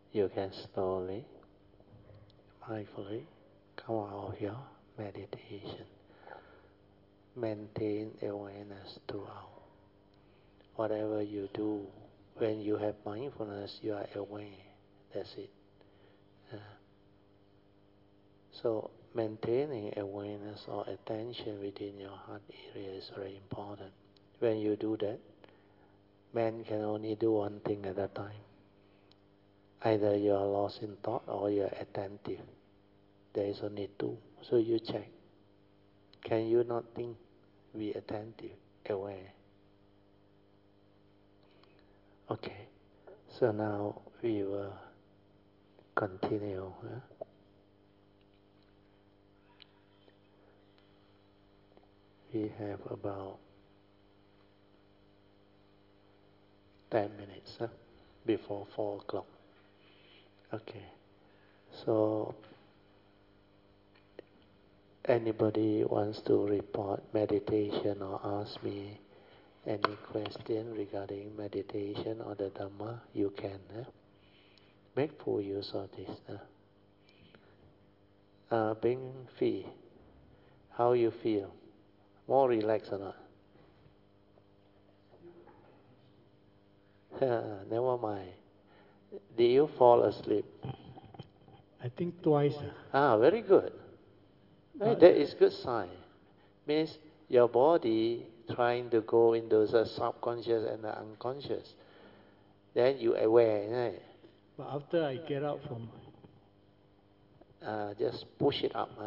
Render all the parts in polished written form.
you can slowly, mindfully come out of your meditation. Maintain awareness throughout. Whatever you do, when you have mindfulness, you are aware. That's it. Uh, so maintaining awareness or attention within your heart area is very important. When you do that, man can only do one thing at a time. Either you are lost in thought or you are attentive. There is only two. So you check. Can you not think? Be attentive, aware. Okay. So now we will continue. We have about 10 minutes before 4 o'clock. Okay. So anybody wants to report meditation or ask me any question regarding meditation or the Dhamma, you can. Make full use of this. Bing Fee, how you feel? More relaxed or not? Never mind. Did you fall asleep? I think twice. Very good. That is good sign. Means your body trying to go into the subconscious and the unconscious. Then you aware, right? But after I get out from... just push it up.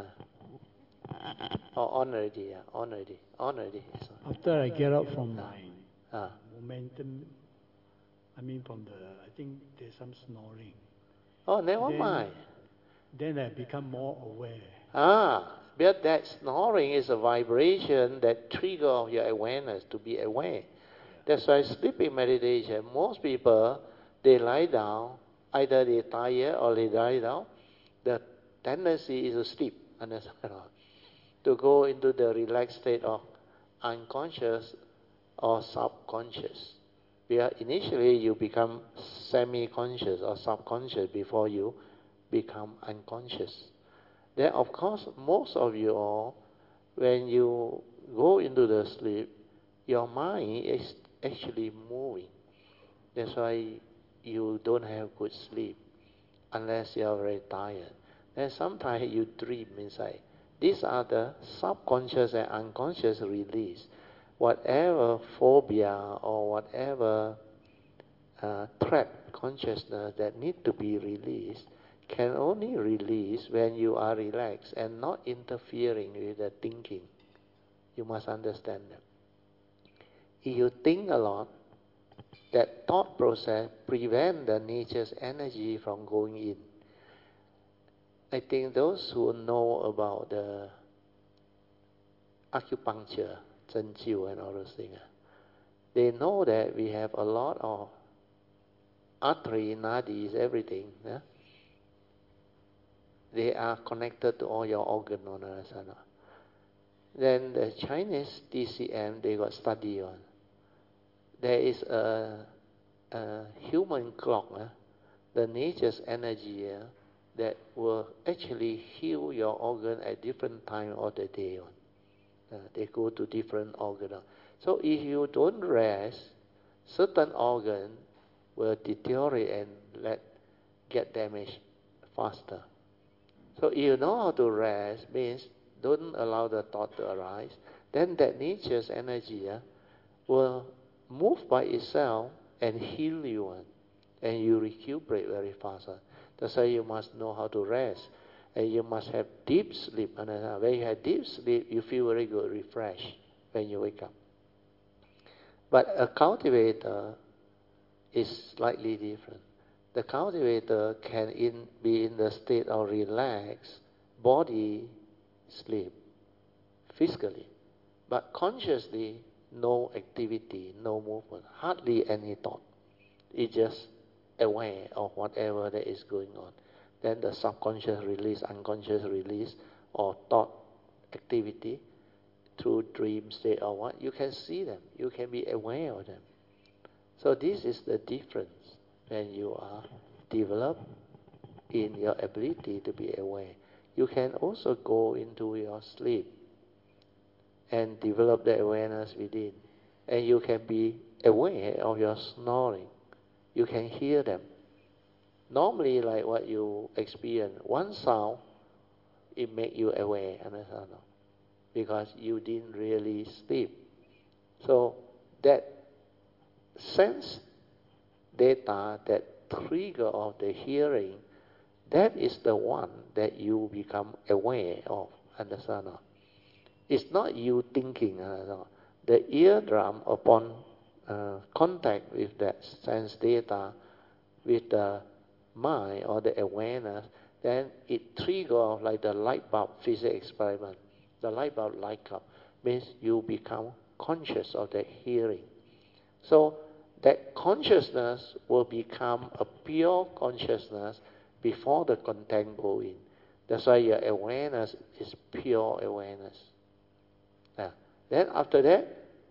On already, on already. After I get out from my momentum, from the... I think there's some snoring. Oh, never mind. Then I become more aware. But that snoring is a vibration that triggers your awareness to be aware. That's why sleeping meditation, most people, they lie down, either they tire or they lie down. The tendency is to sleep, to go into the relaxed state of unconscious or subconscious. Where initially you become semi-conscious or subconscious before you become unconscious. Then of course, most of you all, when you go into the sleep, your mind is actually moving. That's why you don't have good sleep unless you are very tired. Then sometimes you dream inside. These are the subconscious and unconscious release. Whatever phobia or whatever trapped consciousness that need to be released can only release when you are relaxed and not interfering with the thinking. You must understand that. If you think a lot, that thought process prevents the nature's energy from going in. I think those who know about the acupuncture, Zhen Jiu and all those things, they know that we have a lot of artery, nadis, everything. They are connected to all your organs. Then the Chinese TCM, they got study on. There is a human clock, the nature's energy that will actually heal your organ at different time of the day. They go to different organs. So if you don't rest, certain organ will deteriorate and get damaged faster. So if you know how to rest, means don't allow the thought to arise, then that nature's energy will move by itself and heal you, and you recuperate very fast. That's why you must know how to rest, and you must have deep sleep. And when you have deep sleep, you feel very good, refreshed when you wake up. But a cultivator is slightly different. The cultivator can be in the state of relaxed body sleep, physically, but consciously no activity, no movement, hardly any thought. It's just aware of whatever that is going on. Then the subconscious release, unconscious release, or thought activity through dream state or what, you can see them. You can be aware of them. So this is the difference when you are develop in your ability to be aware. You can also go into your sleep and develop the awareness within. And you can be aware of your snoring. You can hear them. Normally, like what you experience, one sound, it make you aware, understand? Because you didn't really sleep. So that sense data, that trigger of the hearing, that is the one that you become aware of, understand? It's not you thinking. The eardrum, upon contact with that sense data, with the mind or the awareness, then it triggers like the light bulb physics experiment. The light bulb light up means you become conscious of that hearing. So that consciousness will become a pure consciousness before the content go in. That's why your awareness is pure awareness. Then after that,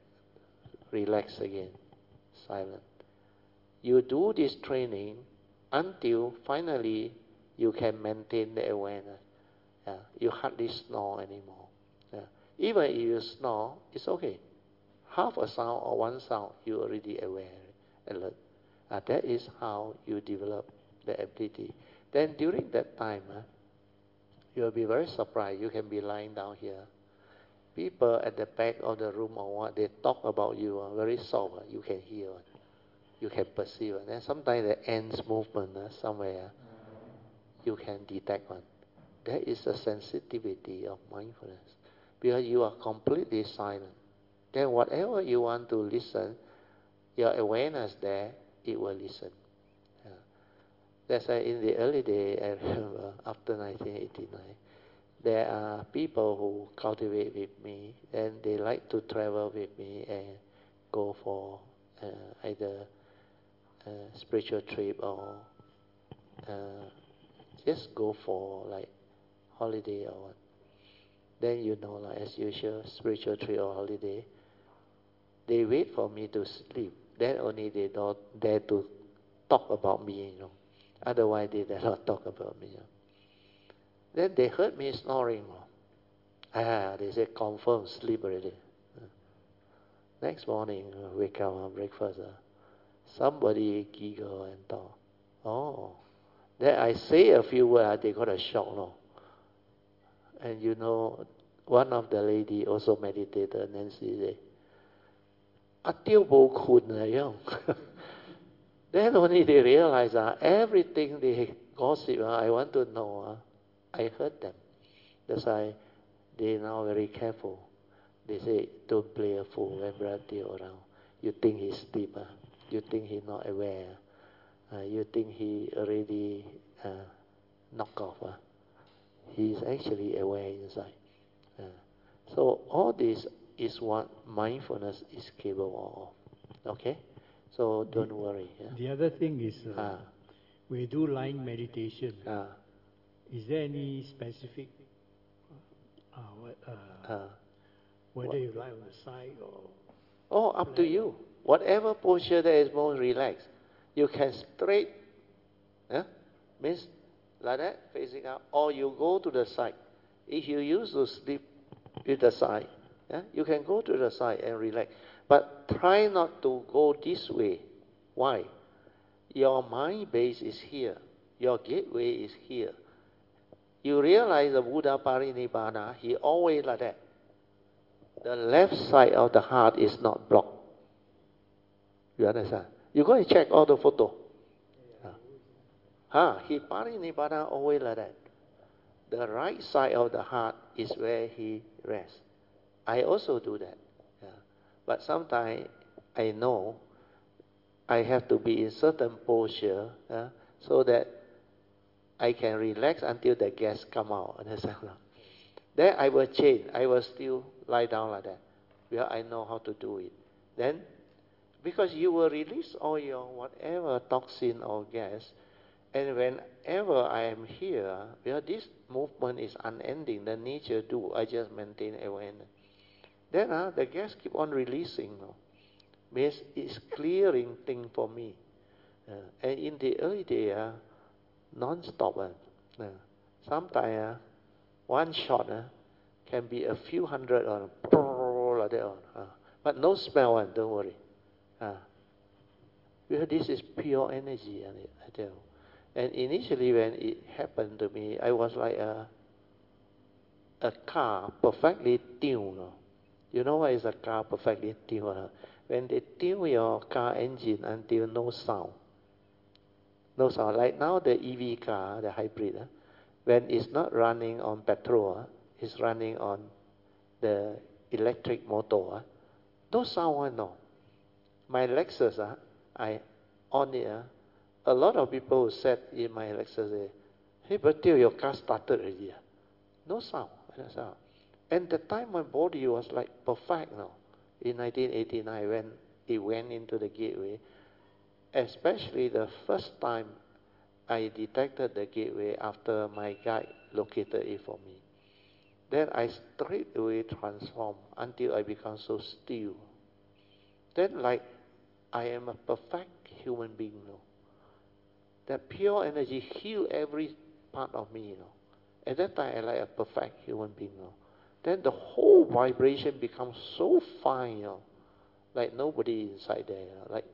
relax again, silent. You do this training until finally you can maintain the awareness. You hardly snore anymore. Even if you snore, it's okay. Half a sound or one sound, you're already aware, alert. That is how you develop the ability. Then during that time, you'll be very surprised. You can be lying down here. People at the back of the room or what, they talk about you very soft. You can hear, you can perceive. And sometimes the ants movement somewhere, you can detect one. That is the sensitivity of mindfulness. Because you are completely silent. Then whatever you want to listen, your awareness there, it will listen. That's why in the early day, I remember, after 1989, there are people who cultivate with me, and they like to travel with me and go for either a spiritual trip or just go for like holiday or what. Then like as usual, spiritual trip or holiday, they wait for me to sleep. Then only they don't dare to talk about me, Otherwise, they dare not talk about me. Then they heard me snoring. They said, confirm, sleep already. Next morning, wake up, breakfast. Somebody giggle and talk. Oh. Then I say a few words, they got a shock. And one of the lady also meditated, Nancy said, Tiêu Bo Kun. Then only they realize everything they gossip, I want to know. I heard them. That's why they now very careful. They say, don't play a fool when Brother Teo around. You think he's asleep. You think he's not aware. You think he already knocked off. He's actually aware inside. So all this is what mindfulness is capable of. Okay? So don't worry. The other thing is, we do lying meditation. Is there any specific, whether you lie on the side or... Oh, up to you. Whatever posture that is most relaxed. You can straight, means like that, facing out, or you go to the side. If you used to sleep with the side, you can go to the side and relax. But try not to go this way. Why? Your mind base is here. Your gateway is here. You realize the Buddha Parinibbana, he always like that. The left side of the heart is not blocked. You understand? You go and check all the photo. He Parinibbana always like that. The right side of the heart is where he rests. I also do that. But sometimes I know I have to be in certain posture so that I can relax until the gas come out. Understand? Then I will change. I will still lie down like that. Because I know how to do it. Then, because you will release all your whatever toxin or gas, and whenever I am here, because this movement is unending, the nature do, I just maintain awareness. Then the gas keep on releasing. Means it's clearing thing for me. And in the early day, non-stop. Sometimes one shot can be a few hundred or like that. But no smell, don't worry. Because this is pure energy, I tell you. And initially when it happened to me, I was like a car perfectly tuned. You know what is a car perfectly tuned? When they tune your car engine until no sound. No sound. Like now the EV car, the hybrid, when it's not running on petrol, it's running on the electric motor. No sound, no. My Lexus, I on it. A lot of people said in my Lexus, hey, but till your car started already. No sound, no sound. And the time my body was like perfect now. In 1989, when it went into the gateway, especially the first time I detected the gateway after my guide located it for me. Then I straight away transformed until I become so still. Then like I am a perfect human being now. That pure energy heal every part of me, At that time I like a perfect human being now. Then the whole vibration becomes so fine, like nobody inside there, like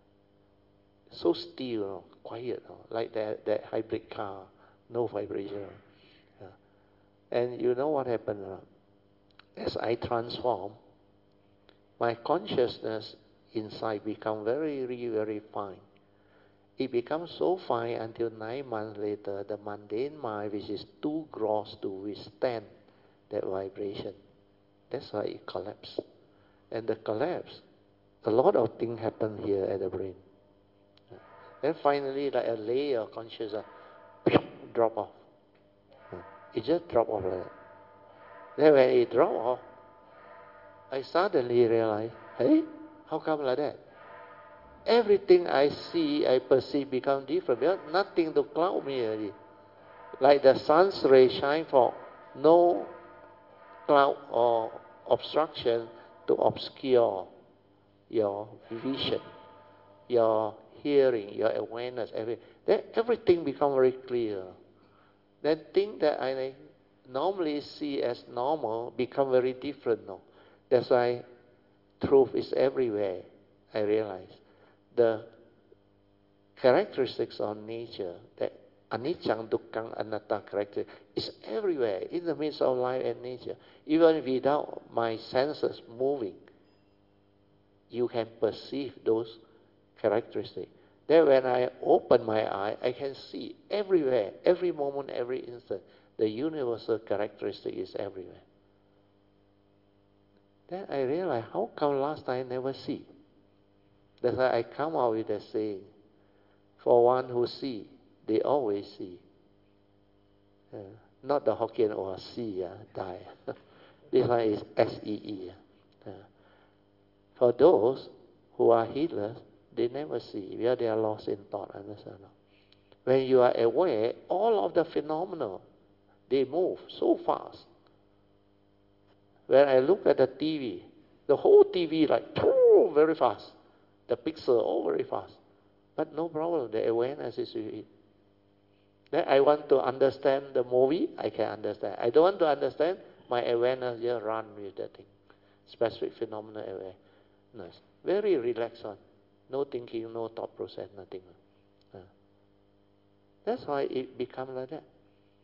so still, quiet, like that hybrid car, no vibration. And you know what happened? As I transform, my consciousness inside become very, very, very fine. It becomes so fine until 9 months later, the mundane mind, which is too gross to withstand that vibration, that's why it collapsed. And the collapse, a lot of things happen here at the brain. Then finally, like a layer of consciousness, drop off. It just drop off like that. Then when it drop off, I suddenly realized, hey, how come like that? Everything I see, I perceive become different. Because nothing to cloud me already. Like the sun's ray shine for no cloud or obstruction to obscure your vision, your hearing, your awareness, everything. Then everything become very clear. Then things that I normally see as normal become very different now. That's why truth is everywhere, I realize. The characteristics of nature, that anicca, dukkha, anatta character, is everywhere in the midst of life and nature. Even without my senses moving, you can perceive those characteristics. Then when I open my eye, I can see everywhere, every moment, every instant, the universal characteristic is everywhere. Then I realize, how come last time I never see? That's why I come out with a saying, for one who see, they always see. Not the Hokkien or see, die. This one is S-E-E. For those who are healers, they never see, because they are lost in thought, understand? When you are aware, all of the phenomena, they move so fast. When I look at the TV, the whole TV like, very fast. The pixel, all very fast. But no problem, the awareness is with it. Then I want to understand the movie, I can understand. I don't want to understand, my awareness just run with that thing. Specific phenomena awareness. Very relaxed on. No thinking, no thought process, nothing. That's why it become like that.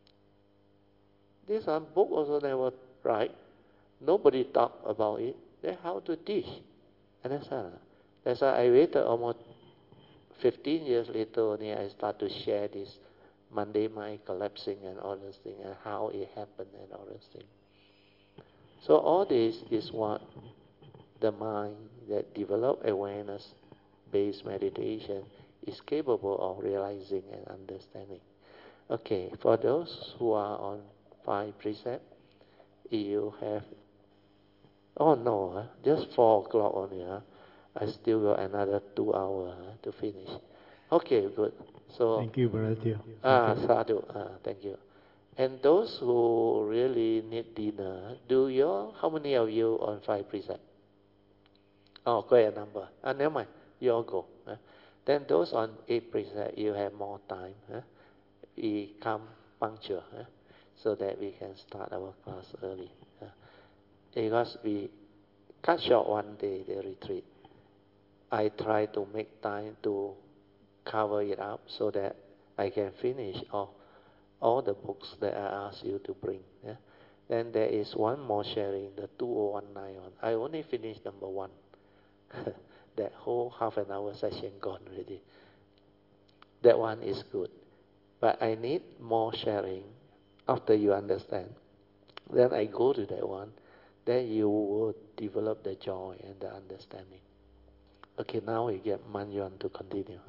This one book also never write. Nobody talk about it. Then how to teach? Understand? That's why I waited almost 15 years later only I start to share this Monday mind collapsing and all those things and how it happened and all those things. So all this is what the mind that develop awareness-based meditation is capable of realizing and understanding. Okay, for those who are on 5 precepts, you have, oh no, just 4 o'clock only. I still got another 2 hours to finish. Okay, good. So thank you, Brother Teo. Sadhu, thank you. And those who really need dinner, how many of you on 5 precepts? Oh, quite a number. Never mind, you all go. Then those on 8 precepts, you have more time. we come punctual, so that we can start our class early. Because we cut short one day the retreat. I try to make time to cover it up so that I can finish all the books that I asked you to bring. Then there is one more sharing, the 2019 one. I only finished number 1. That whole half an hour session gone already. That one is good. But I need more sharing after you understand. Then I go to that one. Then you will develop the joy and the understanding. Okay, now we get Manjuan to continue.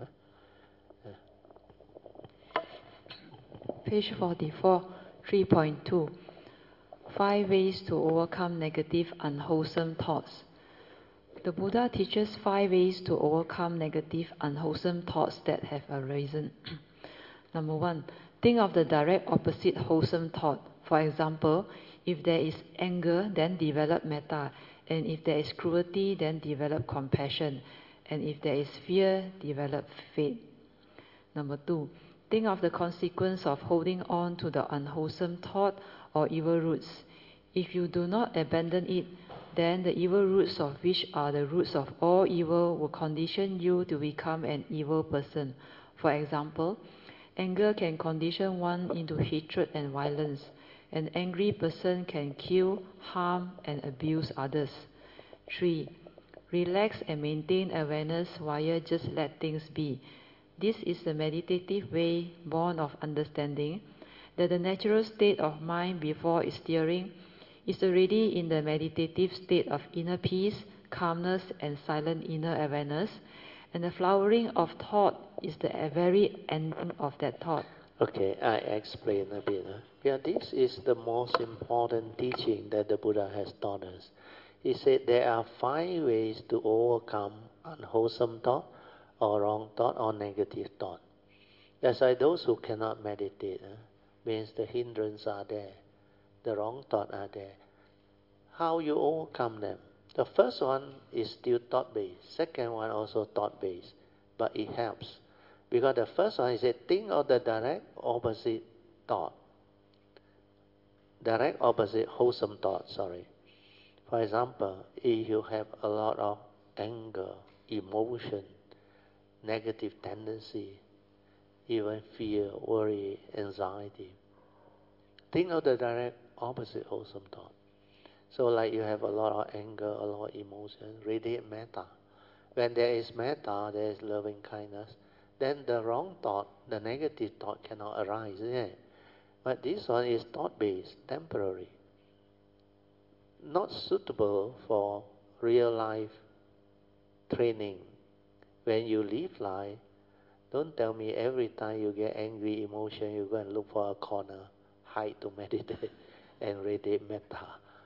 Page 44, 3.2. 5 ways to overcome negative, unwholesome thoughts. The Buddha teaches 5 ways to overcome negative, unwholesome thoughts that have arisen. Number 1, think of the direct opposite wholesome thought. For example, if there is anger, then develop metta. And if there is cruelty, then develop compassion. And if there is fear, develop faith. Number 2, think of the consequence of holding on to the unwholesome thought or evil roots. If you do not abandon it, then the evil roots, of which are the roots of all evil, will condition you to become an evil person. For example, anger can condition one into hatred and violence. An angry person can kill, harm, and abuse others. 3, relax and maintain awareness while just let things be. This is the meditative way, born of understanding, that the natural state of mind before its stirring is already in the meditative state of inner peace, calmness, and silent inner awareness, and the flowering of thought is the very ending of that thought. Okay, I explain a bit. Yeah, this is the most important teaching that the Buddha has taught us. He said there are 5 ways to overcome unwholesome thought, or wrong thought, or negative thought. That's why those who cannot meditate means the hindrance are there, the wrong thought are there. How you overcome them? The first one is still thought-based. Second one also thought-based, but it helps. Because the first one is think of the direct opposite thought. Direct opposite wholesome thought, For example, if you have a lot of anger, emotion, negative tendency, even fear, worry, anxiety, think of the direct opposite wholesome thought. So like you have a lot of anger, a lot of emotion, radiate metta. When there is metta, there is loving kindness. Then the wrong thought, the negative thought cannot arise. But this one is thought-based, temporary. Not suitable for real life training. When you live life, don't tell me every time you get angry emotion, you go and look for a corner, hide to meditate and radiate metta.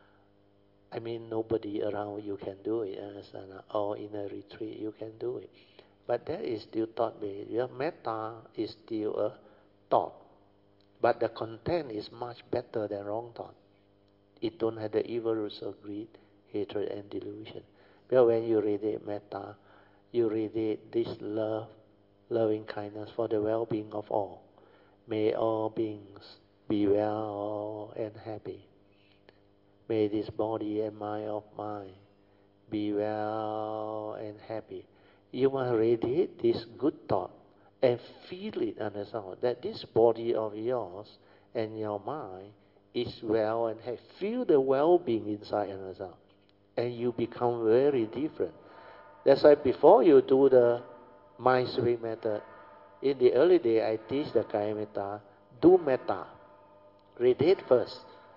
I mean, nobody around you can do it, or in a retreat you can do it. But that is still thought-based. Your metta is still a thought. But the content is much better than wrong thought. It don't have the evil roots of greed, hatred, and delusion. But when you radiate metta, you radiate this love, loving kindness for the well-being of all. May all beings be well and happy. May this body and mind of mine be well and happy. You must radiate this good thought and feel it, understand that this body of yours and your mind is well and happy. Feel the well-being inside, understand, and you become very different. That's why before you do the mind sweeping method, in the early day I teach the Kaya Metta, do metta, radiate first.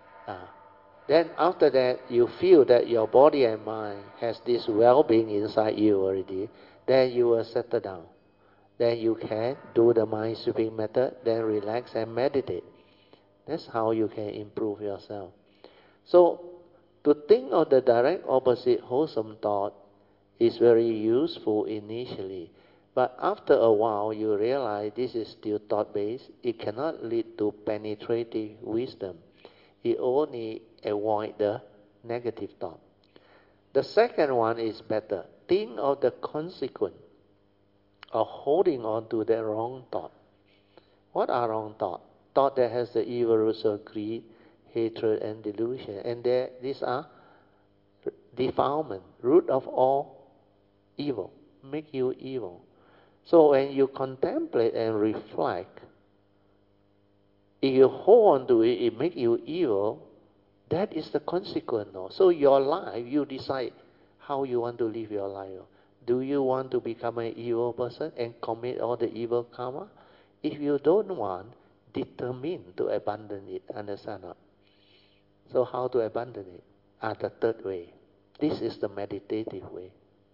Then after that, you feel that your body and mind has this well-being inside you already. Then you will settle down. Then you can do the mind sweeping method, then relax and meditate. That's how you can improve yourself. So, to think of the direct opposite wholesome thought is very useful initially. But after a while, you realize this is still thought-based. It cannot lead to penetrating wisdom. It only avoid the negative thought. The second one is better. Think of the consequence of holding on to the wrong thought. What are wrong thoughts? Thought that has the evil roots of greed, hatred, and delusion. And these are defilement, root of all evil, make you evil. So when you contemplate and reflect, if you hold on to it, it makes you evil. That is the consequence. No? So your life, you decide how you want to live your life. Do you want to become an evil person and commit all the evil karma? If you don't want, determine to abandon it. Understand not? So how to abandon it? The third way. This is the meditative way.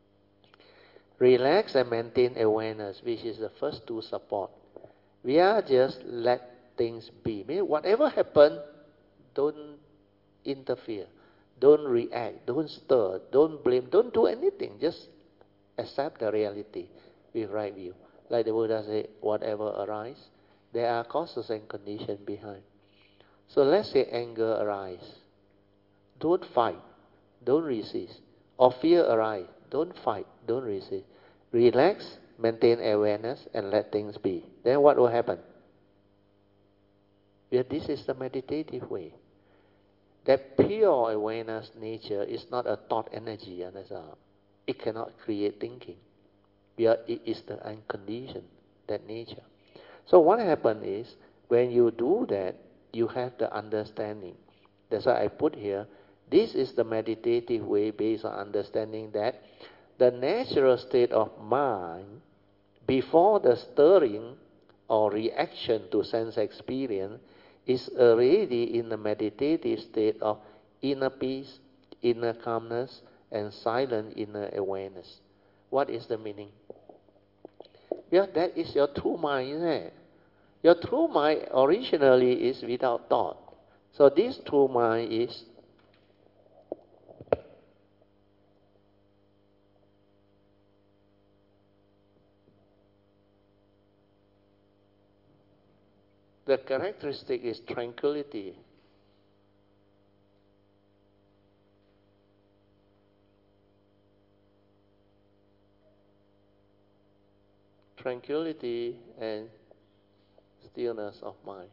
Relax and maintain awareness, which is the first two support. We are just let things be. Mean whatever happens, don't interfere, don't react, don't stir, don't blame, don't do anything. Just accept the reality with right view. Like the Buddha said, whatever arises, there are causes and conditions behind. So let's say anger arises. Don't fight, don't resist. Or fear arises. Don't fight, don't resist. Relax, maintain awareness, and let things be. Then what will happen? Yeah, this is the meditative way. That pure awareness nature is not a thought energy, understand? It cannot create thinking. It is the unconditioned, that nature. So what happens is, when you do that, you have the understanding. That's why I put here, this is the meditative way based on understanding that the natural state of mind before the stirring or reaction to sense experience is already in the meditative state of inner peace, inner calmness, and silent inner awareness. What is the meaning? Yeah, that is your true mind, isn't it? Your true mind originally is without thought. So this true mind is the characteristic is tranquility. Tranquility and stillness of mind.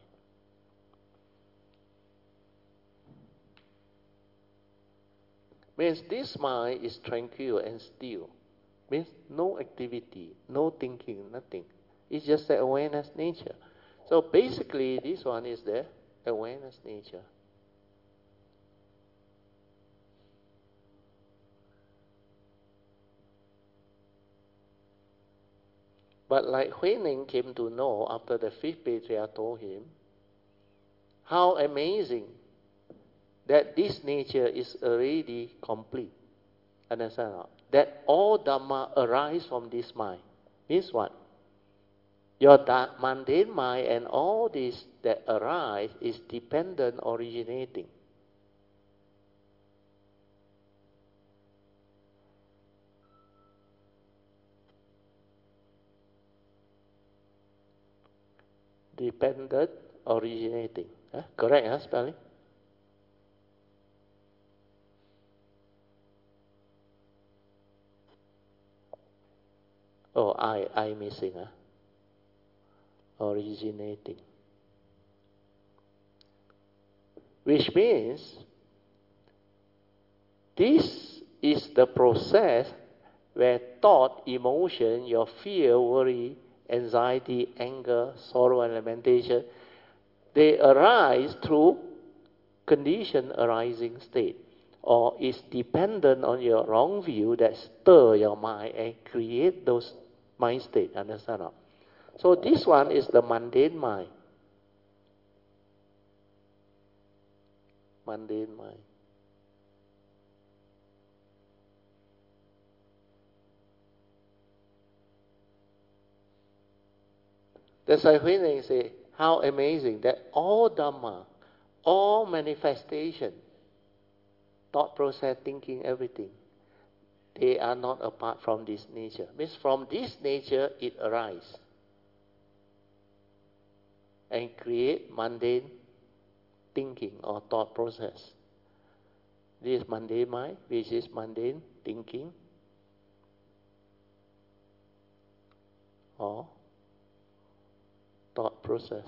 Means this mind is tranquil and still. Means no activity, no thinking, nothing. It's just the awareness nature. So basically this one is the awareness nature. But like Huineng came to know after the fifth patriarch told him, how amazing that this nature is already complete. Understand? That all Dhamma arise from this mind. Means what? Your mundane mind and all this that arise is dependent originating. Dependent originating. Correct, spelling? Oh, I missing. Originating. Which means this is the process where thought, emotion, your fear, worry, anxiety, anger, sorrow, and lamentation, they arise through conditioned arising state, or is dependent on your wrong view that stir your mind and create those mind state. Understand? So this one is the mundane mind. Mundane mind. That's why Huineng say, how amazing that all Dhamma, all manifestation, thought process, thinking, everything, they are not apart from this nature. Means from this nature it arises and create mundane thinking or thought process. This mundane mind, which is mundane thinking or thought process.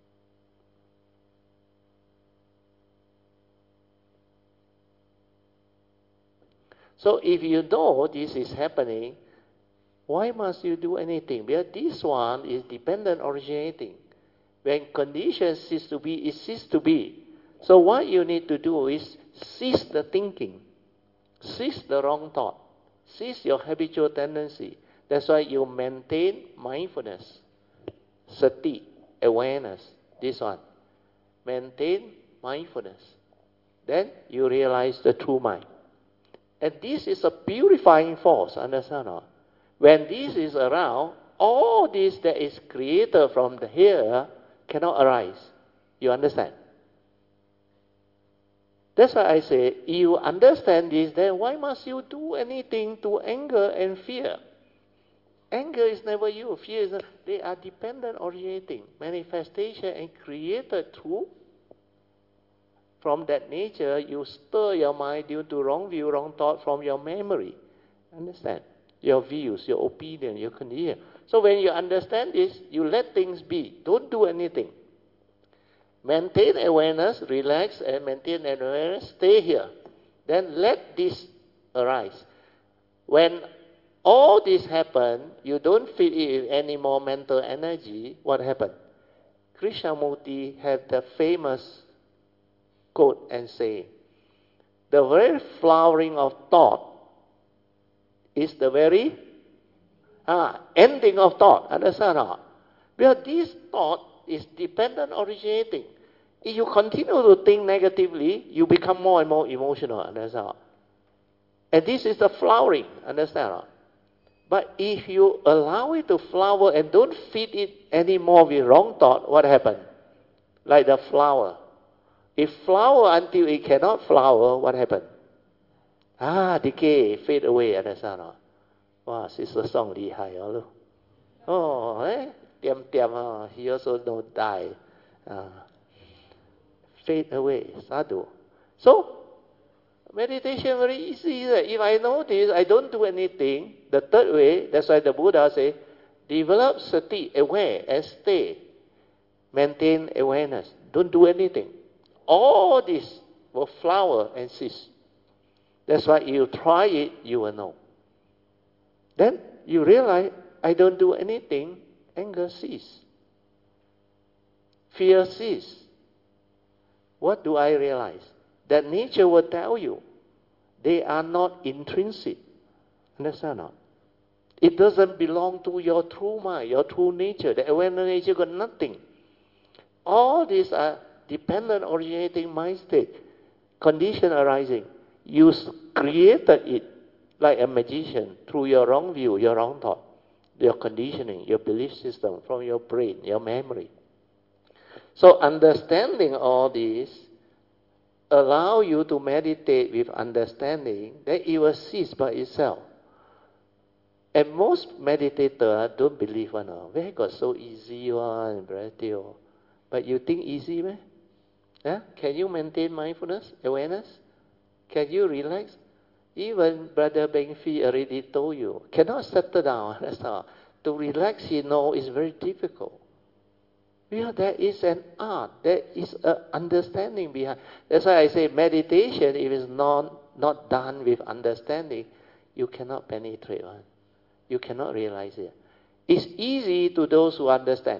So if you know this is happening, why must you do anything? Because this one is dependent originating. When conditions cease to be, it ceases to be. So what you need to do is cease the thinking, cease the wrong thought, cease your habitual tendency. That's why you maintain mindfulness, sati, awareness, this one. Maintain mindfulness. Then you realize the true mind. And this is a purifying force, understand or not? When this is around, all this that is created from the here cannot arise. You understand? That's why I say, you understand this, then why must you do anything to anger and fear? Anger is never you. Fear is not. They are dependent originating. Manifestation and created through. From that nature, you stir your mind due to wrong view, wrong thought from your memory. Understand? Your views, your opinion, your condition. So when you understand this, you let things be. Don't do anything. Maintain awareness, relax and maintain awareness, stay here. Then let this arise. When all this happen, you don't feel it with any more mental energy, what happened? Krishnamurti had the famous quote and say, the very flowering of thought is the very ending of thought. Understand or not? Because this thought is dependent originating. If you continue to think negatively, you become more and more emotional. Understand or not? And this is the flowering. Understand or not? But if you allow it to flower and don't feed it anymore with wrong thought, what happens? Like the flower. If flower until it cannot flower, what happens? Decay, fade away, understand or not? Wow, Sister Song 厉害哦 Oh, he also don't die. Fade away, sadhu. So, meditation very easy. If I know this, I don't do anything. The third way, that's why the Buddha say, develop sati, aware, and stay. Maintain awareness. Don't do anything. All this will flower and cease. That's why you try it, you will know. Then you realize, I don't do anything, anger cease. Fear cease. What do I realize? That nature will tell you, they are not intrinsic. Understand or not? It doesn't belong to your true mind, your true nature. The awareness nature got nothing. All these are dependent originating mind state, condition arising. You created it like a magician through your wrong view, your wrong thought, your conditioning, your belief system from your brain, your memory. So understanding all this allow you to meditate with understanding that it will cease by itself. And most meditators don't believe one. Where got so easy one, brother? But you think easy, man? Yeah? Can you maintain mindfulness, awareness? Can you relax? Even Brother Beng Phi already told you, cannot settle down. That's all. To relax, you know, is very difficult. Yeah, there is an art, there is an understanding behind. That's why I say meditation, if it's not done with understanding, you cannot penetrate one. You cannot realize it. It's easy to those who understand.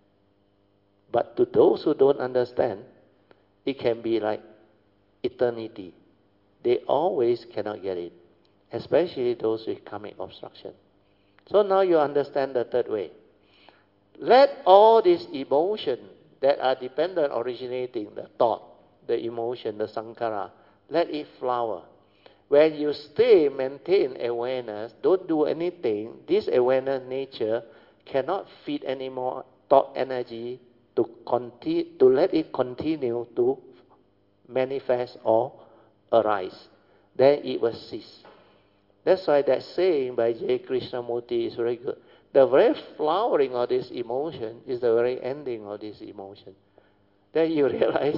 But to those who don't understand, it can be like eternity. They always cannot get it. Especially those with karmic obstruction. So now you understand the third way. Let all these emotions that are dependent originating, the thought, the emotion, the sankhara, let it flower. When you stay, maintain awareness, don't do anything, this awareness nature cannot feed any more thought energy to let it continue to manifest or arise. Then it will cease. That's why that saying by J. Krishnamurti is very good. The very flowering of this emotion is the very ending of this emotion. Then you realize,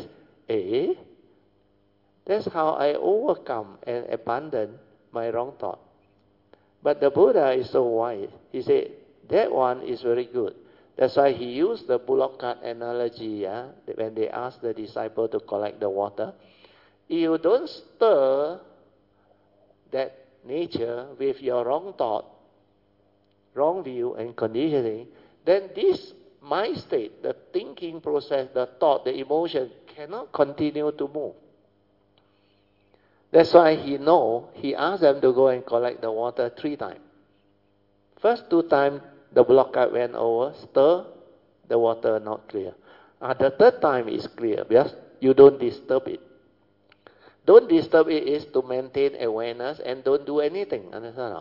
that's how I overcome and abandon my wrong thought. But the Buddha is so wise. He said, that one is very good. That's why he used the bullock cart analogy, when they asked the disciple to collect the water. You don't stir that nature with your wrong thought, wrong view and conditioning, then this mind state, the thinking process, the thought, the emotion, cannot continue to move. That's why he asked them to go and collect the water 3 times. First 2 times, the bullock cart went over, stir, the water not clear. The 3rd time is clear, because you don't disturb it. Don't disturb it is to maintain awareness and don't do anything, understand?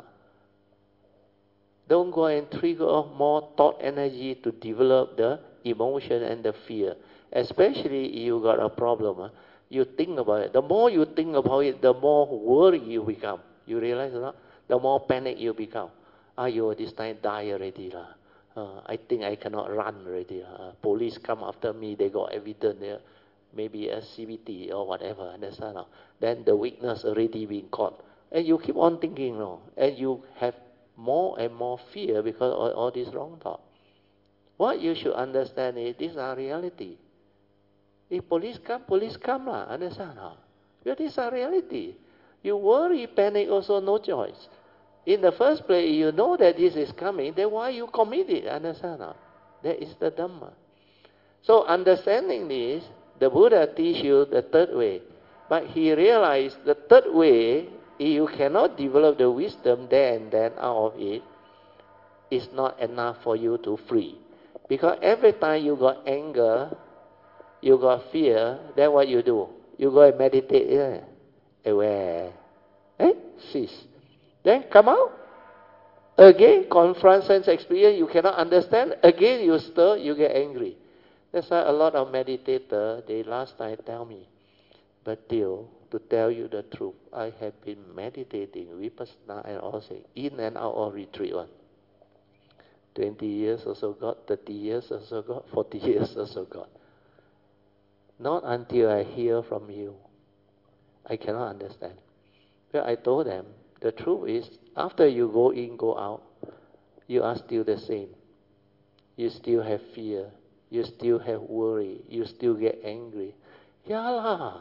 Don't go and trigger more thought energy to develop the emotion and the fear. Especially if you got a problem, you think about it. The more you think about it, the more worried you become. You realize or not? The more panic you become. This time die already lah. I think I cannot run already. Police come after me, they got evidence there. Maybe a CBT or whatever, understand? Then the weakness already been caught. And you keep on thinking, and you have more and more fear because of all this wrong thought. What you should understand is these are reality. If police come lah, understand? Because these are reality. You worry, panic also no choice. In the first place, you know that this is coming, then why you commit it, understand? That is the Dhamma. So understanding this, the Buddha teach you the 3rd way. But he realized the 3rd way, if you cannot develop the wisdom there and then out of it, it's not enough for you to free. Because every time you got anger, you got fear, then what you do? You go and meditate, aware, cease. Then come out. Again, confront sense experience, you cannot understand. Again, you stir, you get angry. That's why a lot of meditators, they last time tell me, but Theo, to tell you the truth, I have been meditating Vipassana and also in and out of retreat 20 years also got, 30 years also got, 40 years also got. Not until I hear from you, I cannot understand. Well, I told them, the truth is, after you go in, go out, you are still the same. You still have fear. You still have worry. You still get angry. Yeah lah.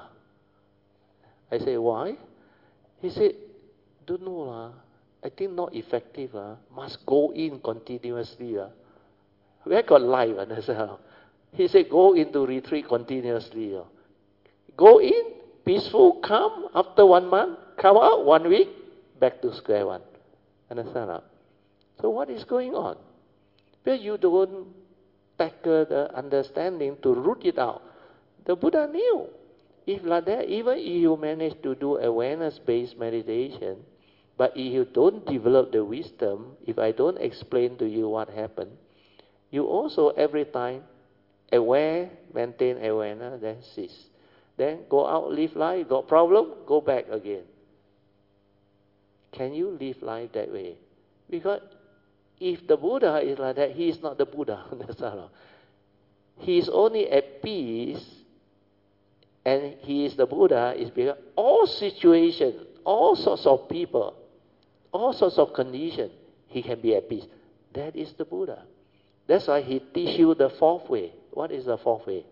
I said, why? He said, don't know lah. I think not effective lah. Must go in continuously lah. Where got life? He said, go into retreat continuously. Go in, peaceful, calm, after 1 month, come out 1 week, back to square one. Understand? So what is going on? Well, you don't tackle the understanding to root it out. The Buddha knew. If like that, even if you manage to do awareness-based meditation, but if you don't develop the wisdom, if I don't explain to you what happened, you also every time aware, maintain awareness, then cease. Then go out, live life, got problem, go back again. Can you live life that way? Because if the Buddha is like that, he is not the Buddha. He is only at peace, and he is the Buddha is because all situations, all sorts of people, all sorts of conditions, he can be at peace. That is the Buddha. That's why he teach you the 4th way. What is the 4th way?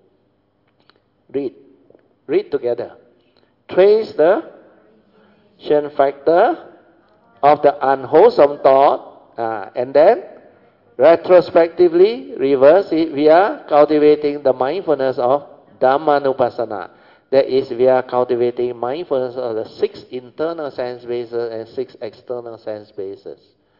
Read together. Trace the origin factor of the unwholesome thought, and then retrospectively reverse it via cultivating the mindfulness of Dhammanupassana. That is, we are cultivating mindfulness of the 6 internal sense bases and 6 external sense bases.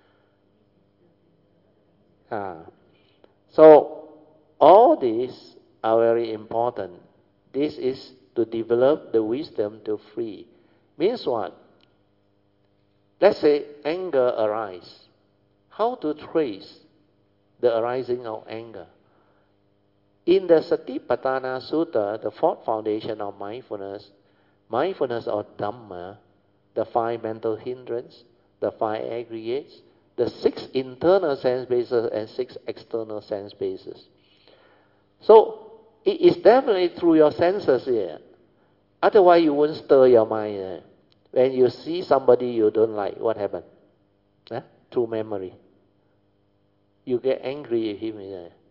So, all these are very important. This is to develop the wisdom to free. Means what? Let's say anger arises. How to trace the arising of anger? In the Satipatthana Sutta, the 4th foundation of mindfulness, mindfulness of Dhamma, the 5 mental hindrances, the 5 aggregates, the 6 internal sense bases and 6 external sense bases. So, it is definitely through your senses here. Otherwise, you won't stir your mind. When you see somebody you don't like, what happens? Through memory. You get angry with him.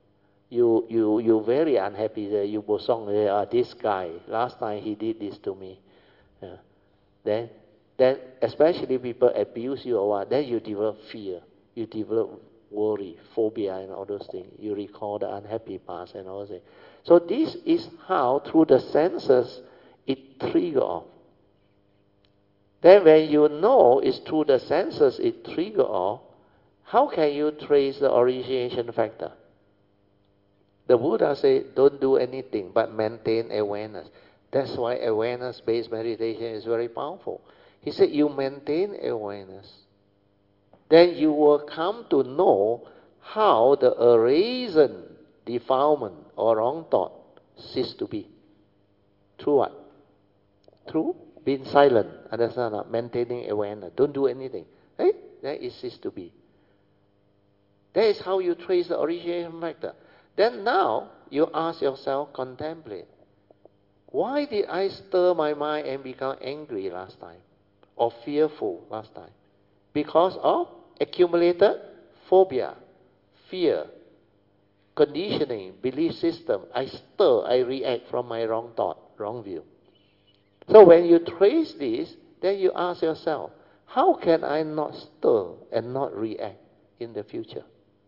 You very unhappy that you bosong, this guy, last time he did this to me. Then especially people abuse you or what, then you develop fear. You develop worry, phobia and all those things. You recall the unhappy past and all that. So this is how, through the senses, it triggers off. Then when you know it's through the senses it triggers off, how can you trace the origination factor? The Buddha said, don't do anything but maintain awareness. That's why awareness-based meditation is very powerful. He said, you maintain awareness. Then you will come to know how the arisen defilement or wrong thought cease to be. Through what? Through being silent. Understand? Maintaining awareness. Don't do anything. Then it cease to be. That is how you trace the origination factor. Then now, you ask yourself, contemplate. Why did I stir my mind and become angry last time? Or fearful last time? Because of accumulated phobia, fear, conditioning, belief system. I stir, I react from my wrong thought, wrong view. So when you trace this, then you ask yourself, how can I not stir and not react in the future?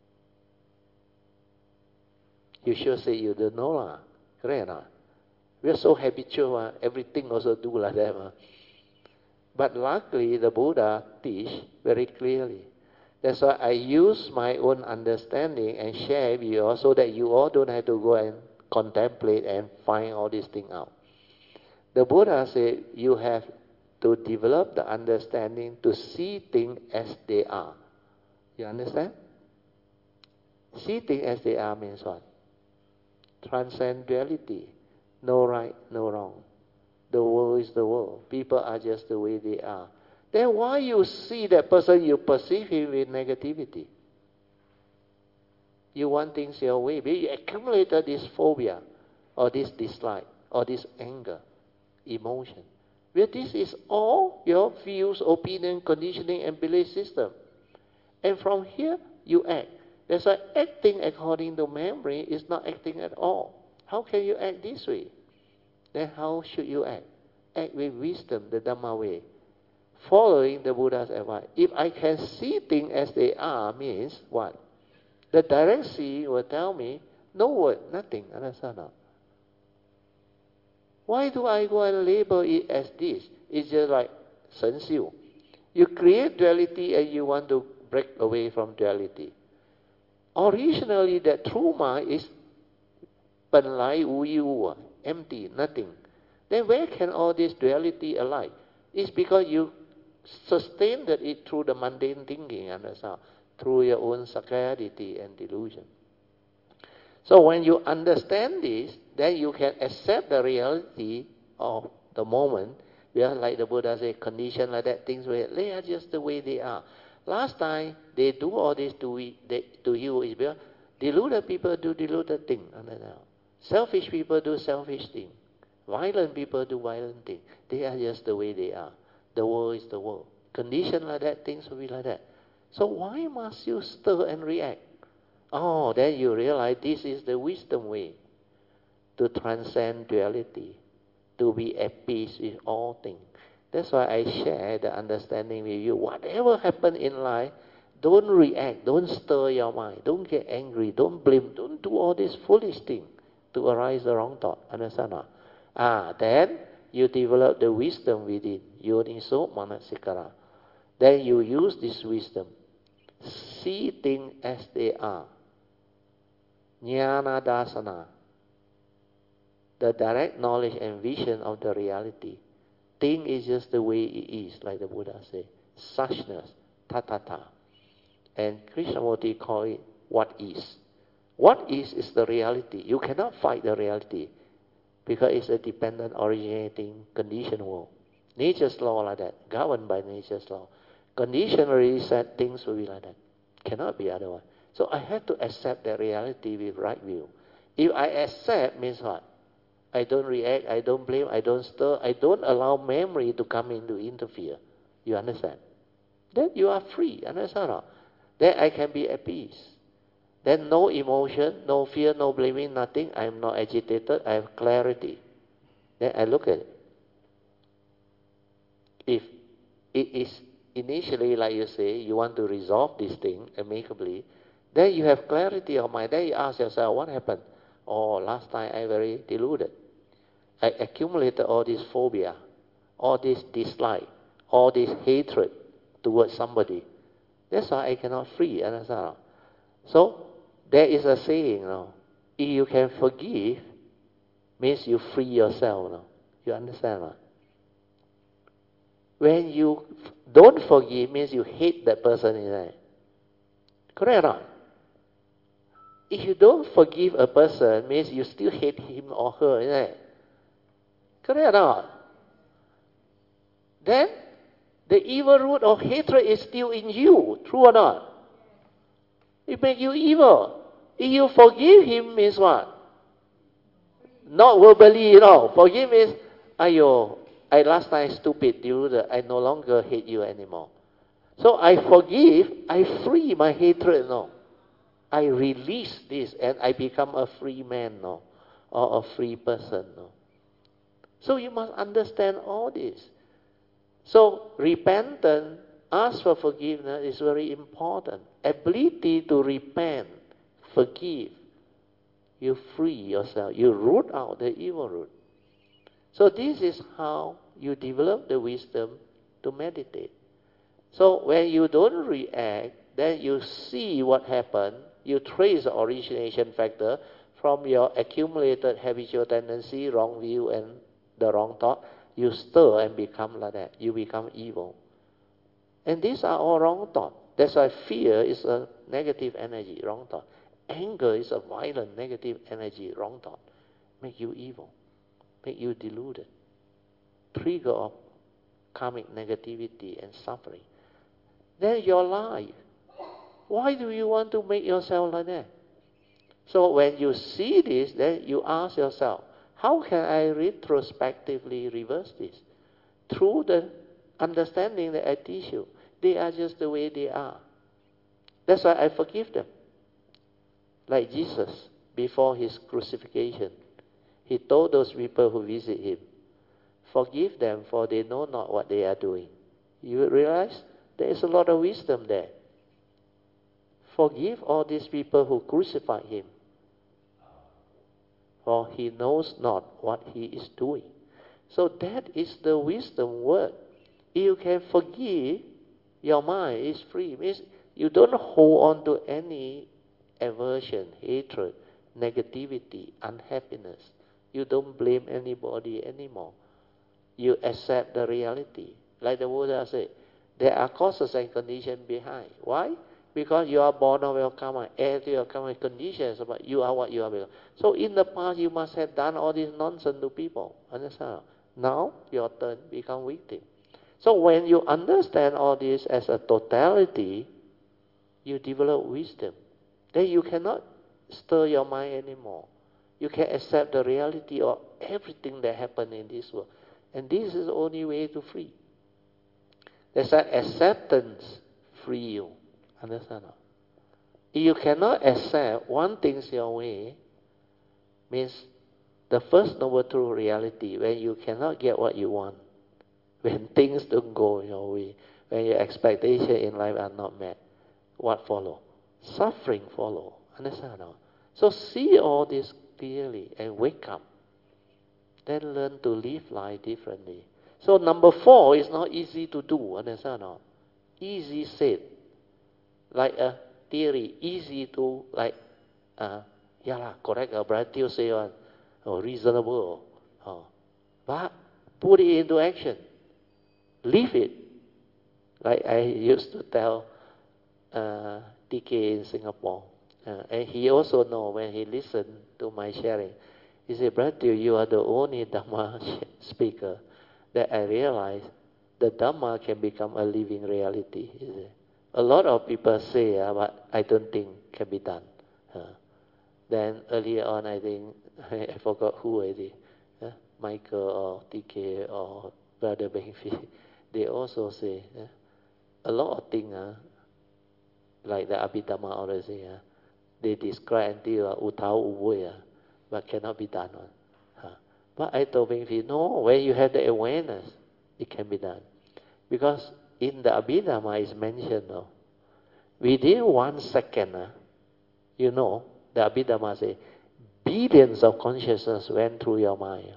You sure say you don't know lah. Correct or not? We are so habitual, everything also do like that. But luckily the Buddha teach very clearly. That's why I use my own understanding and share with you all so that you all don't have to go and contemplate and find all these things out. The Buddha said you have to develop the understanding to see things as they are. You understand? See things as they are means what? Transcend duality. No right, no wrong. The world is the world. People are just the way they are. Then why you see that person, you perceive him with negativity? You want things your way. Maybe you accumulated this phobia, or this dislike, or this anger, emotion. Well, this is all your views, opinion, conditioning, and belief system. And from here, you act. That's why acting according to memory is not acting at all. How can you act this way? Then how should you act? Act with wisdom, the Dhamma way. Following the Buddha's advice. If I can see things as they are means what? The direct seeing will tell me, no word, nothing. Understand? Why do I go and label it as this? It's just like Shen Xiu. You create duality and you want to break away from duality. Originally, that true mind is 本来无一物, empty, nothing. Then where can all this duality arise? It's because you sustained it through the mundane thinking, understand? Through your own psychiatry and delusion. So when you understand this, then you can accept the reality of the moment. Yeah, like the Buddha said, condition like that, things where they are just the way they are. Last time they do all this to you is because deluded people do deluded things. Selfish people do selfish things. Violent people do violent things. They are just the way they are. The world is the world. Condition like that, things will be like that. So why must you stir and react? Oh, then you realize this is the wisdom way to transcend duality, to be at peace with all things. That's why I share the understanding with you. Whatever happens in life, don't react, don't stir your mind, don't get angry, don't blame, don't do all these foolish things to arise the wrong thought. Understand? Then you develop the wisdom within, Yoniso Manasikara. Then you use this wisdom. See things as they are. Jnana Dasana. The direct knowledge and vision of the reality. Thing is just the way it is, like the Buddha said. Suchness, tatata. And Krishnamurti call it what is. What is the reality. You cannot fight the reality because it's a dependent, originating, conditioned world. Nature's law like that, governed by nature's law. Conditionally said things will be like that. Cannot be otherwise. So I have to accept that reality with right view. If I accept means what? I don't react, I don't blame, I don't stir, I don't allow memory to come in to interfere. You understand? Then you are free, understand? Then I can be at peace. Then no emotion, no fear, no blaming, nothing. I am not agitated. I have clarity. Then I look at it. If it is initially, like you say, you want to resolve this thing amicably, then you have clarity of mind. Then you ask yourself, what happened? Oh, last time I very deluded. I accumulated all this phobia, all this dislike, all this hatred towards somebody. That's why I cannot free. Understand? So there is a saying, if you can forgive, means you free yourself. You understand? When you don't forgive, means you hate that person, isn't it? Correct or not? If you don't forgive a person, means you still hate him or her, isn't it? Correct or not? Then the evil root of hatred is still in you, true or not? It makes you evil. If you forgive him, means what? Not verbally, Forgive means, ayo, I last time stupid, deluded, I no longer hate you anymore. So I forgive, I free my hatred, I release this and I become a free man, or a free person, So you must understand all this. So repentance, ask for forgiveness is very important. Ability to repent, forgive. You free yourself. You root out the evil root. So this is how you develop the wisdom to meditate. So when you don't react, then you see what happened. You trace the origination factor from your accumulated habitual tendency, wrong view, and the wrong thought. You stir and become like that. You become evil. And these are all wrong thoughts. That's why fear is a negative energy, wrong thought. Anger is a violent negative energy, wrong thought. Make you evil. Make you deluded. Trigger of karmic negativity and suffering. Then your life. Why do you want to make yourself like that? So when you see this, then you ask yourself, how can I retrospectively reverse this? Through the understanding that I teach you. They are just the way they are. That's why I forgive them. Like Jesus, before his crucifixion, he told those people who visit him, forgive them, for they know not what they are doing. You realize there is a lot of wisdom there. Forgive all these people who crucified him, for he knows not what he is doing. So that is the wisdom word. If you can forgive, your mind is free. It means you don't hold on to any aversion, hatred, negativity, unhappiness. You don't blame anybody anymore. You accept the reality. Like the Buddha said, there are causes and conditions behind. Why? Because you are born of your karma, heir to your karma conditions, but you are what you are. So in the past, you must have done all this nonsense to people. Understand? Now, your turn, become victim. So when you understand all this as a totality, you develop wisdom. Then you cannot stir your mind anymore. You can accept the reality of everything that happened in this world. And this is the only way to free. That's why acceptance free you. Understand? If you cannot accept one thing's your way, means the first noble true reality, when you cannot get what you want, when things don't go your way, when your expectations in life are not met, what follow? Suffering follow. Understand? So see all this clearly and wake up. Then learn to live life differently. So number 4 is not easy to do. Understand? Easy said. Like a theory. Easy to correct. Brother Teo say one. Reasonable. But put it into action. Live it. Like I used to tell TK in Singapore. And he also know when he listened to my sharing. He said, Brother, you are the only Dhamma speaker that I realize the Dhamma can become a living reality. A lot of people say, but I don't think can be done. Then earlier on, I think, I forgot who already, Michael or TK or Brother Bengfi, they also say, a lot of things, like the Abhidhamma always say, they describe until utau uwe, but cannot be done. But I told him, no, when you have the awareness, it can be done. Because in the Abhidhamma is mentioned, within 1 second, the Abhidhamma says, billions of consciousness went through your mind.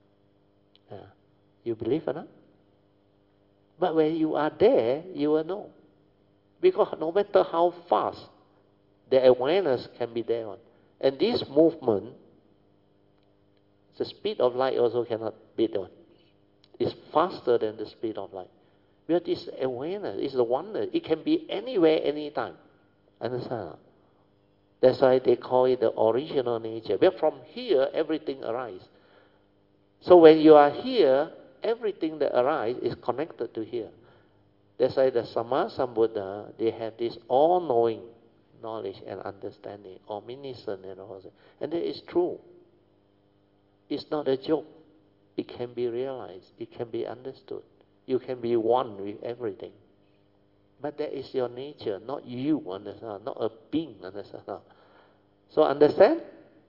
You believe or not? But when you are there, you will know. Because no matter how fast, the awareness can be there. And this movement, the speed of light also cannot beat one. It's faster than the speed of light. Because this awareness is the wonder. It can be anywhere, anytime. Understand? That's why they call it the original nature. But from here, everything arises. So when you are here, everything that arises is connected to here. That's why the Sammasambuddha, they have this all-knowing knowledge and understanding, omniscient and all that. And that is true. It's not a joke. It can be realized. It can be understood. You can be one with everything. But that is your nature, not you, understand? Not a being, understand? So understand?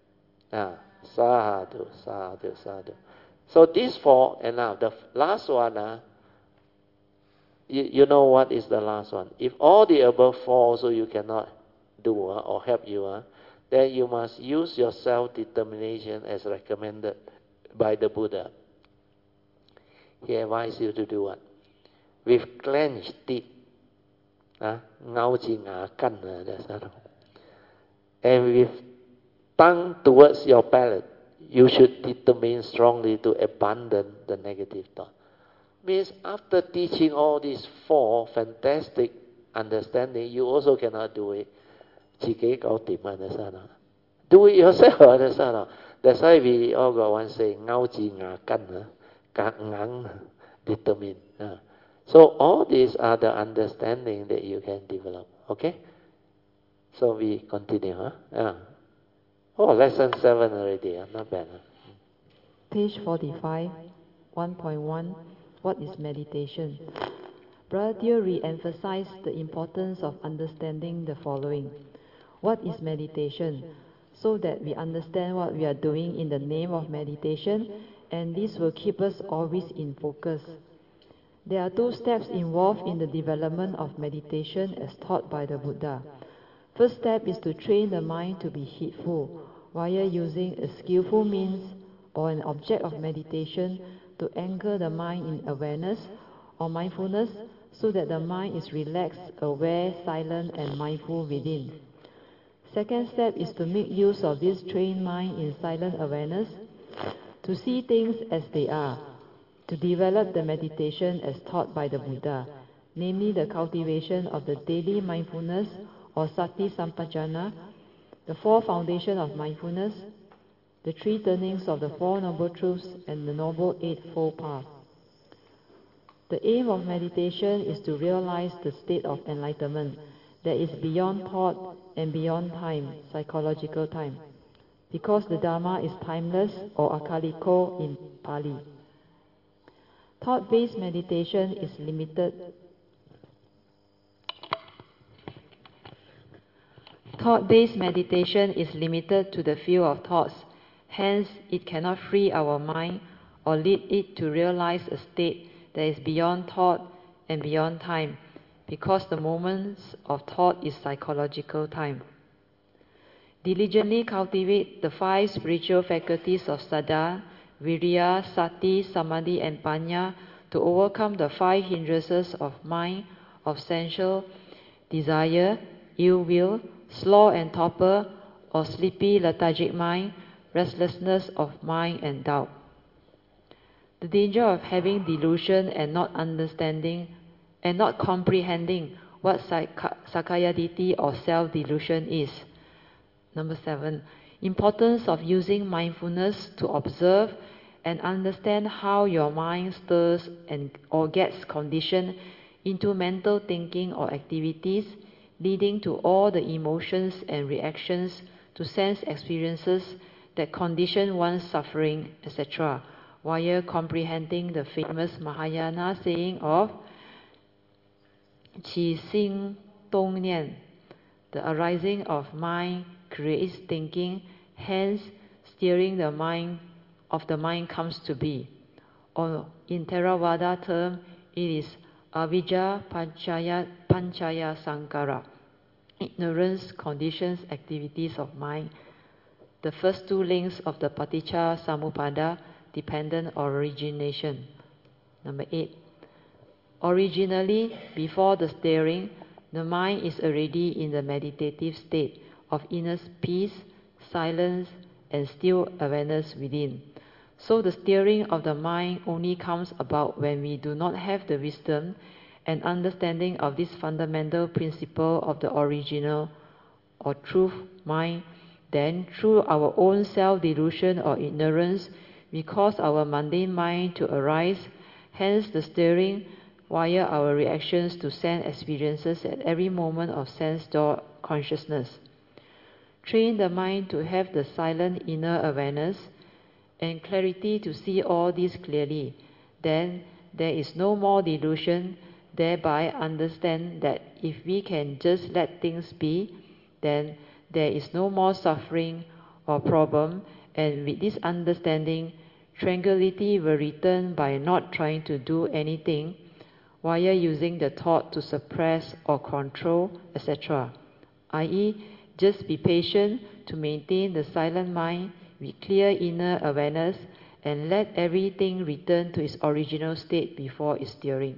Sadhu, sadhu, sadhu. So these four, and now the last one, you know what is the last one? If all the above four also you cannot do or help you, then you must use your self-determination as recommended by the Buddha. He advised you to do what? With clenched teeth, and with tongue towards your palate, you should determine strongly to abandon the negative thought. Means after teaching all these four fantastic understanding, you also cannot do it. Do it yourself, understand? That's why we all got one saying, determine. So all these are the understanding that you can develop. Okay? So we continue. Oh, lesson 7 already. Not bad. Page 45, 1.1. What is meditation? Brother Dear re-emphasized the importance of understanding the following. What is meditation? So that we understand what we are doing in the name of meditation, and this will keep us always in focus. There are 2 steps involved in the development of meditation as taught by the Buddha. First step is to train the mind to be heedful via using a skillful means or an object of meditation to anchor the mind in awareness or mindfulness so that the mind is relaxed, aware, silent and mindful within. Second step is to make use of this trained mind in silent awareness to see things as they are, to develop the meditation as taught by the Buddha, namely the cultivation of the daily mindfulness or sati sampajana, the 4 foundations of mindfulness, the 3 turnings of the 4 Noble Truths, and the Noble Eightfold Path. The aim of meditation is to realize the state of enlightenment that is beyond thought and beyond time, psychological time, because the Dharma is timeless, or akaliko in Pali. Thought-based meditation is limited. Thought-based meditation is limited to the field of thoughts. Hence, it cannot free our mind or lead it to realize a state that is beyond thought and beyond time, because the moments of thought is psychological time. Diligently cultivate the 5 spiritual faculties of Saddha, Viriya, Sati, Samadhi and Panya to overcome the 5 hindrances of mind, of sensual desire, ill will, sloth and torpor, or sleepy lethargic mind, restlessness of mind and doubt. The danger of having delusion and not understanding and not comprehending what Sakayaditi or self-delusion is. Number 7, importance of using mindfulness to observe and understand how your mind stirs or gets conditioned into mental thinking or activities, leading to all the emotions and reactions to sense experiences that condition one's suffering, etc., via comprehending the famous Mahayana saying of Qi Xing Dong Nian, the arising of mind creates thinking, hence steering the mind comes to be. Or in Theravada term, it is avijja panchaya sankara, ignorance, conditions, activities of mind. The first two links of the paticca samuppada, dependent origination. Number 8. Originally, before the stirring, the mind is already in the meditative state of inner peace, silence, and still awareness within. So the stirring of the mind only comes about when we do not have the wisdom and understanding of this fundamental principle of the original or truth mind. Then, through our own self-delusion or ignorance, we cause our mundane mind to arise, hence the stirring via our reactions to sense experiences at every moment of sense door consciousness. Train the mind to have the silent inner awareness and clarity to see all this clearly. Then there is no more delusion, thereby understand that if we can just let things be, then there is no more suffering or problem, and with this understanding, tranquility will return by not trying to do anything, via using the thought to suppress or control, etc. i.e., just be patient to maintain the silent mind with clear inner awareness and let everything return to its original state before its stirring.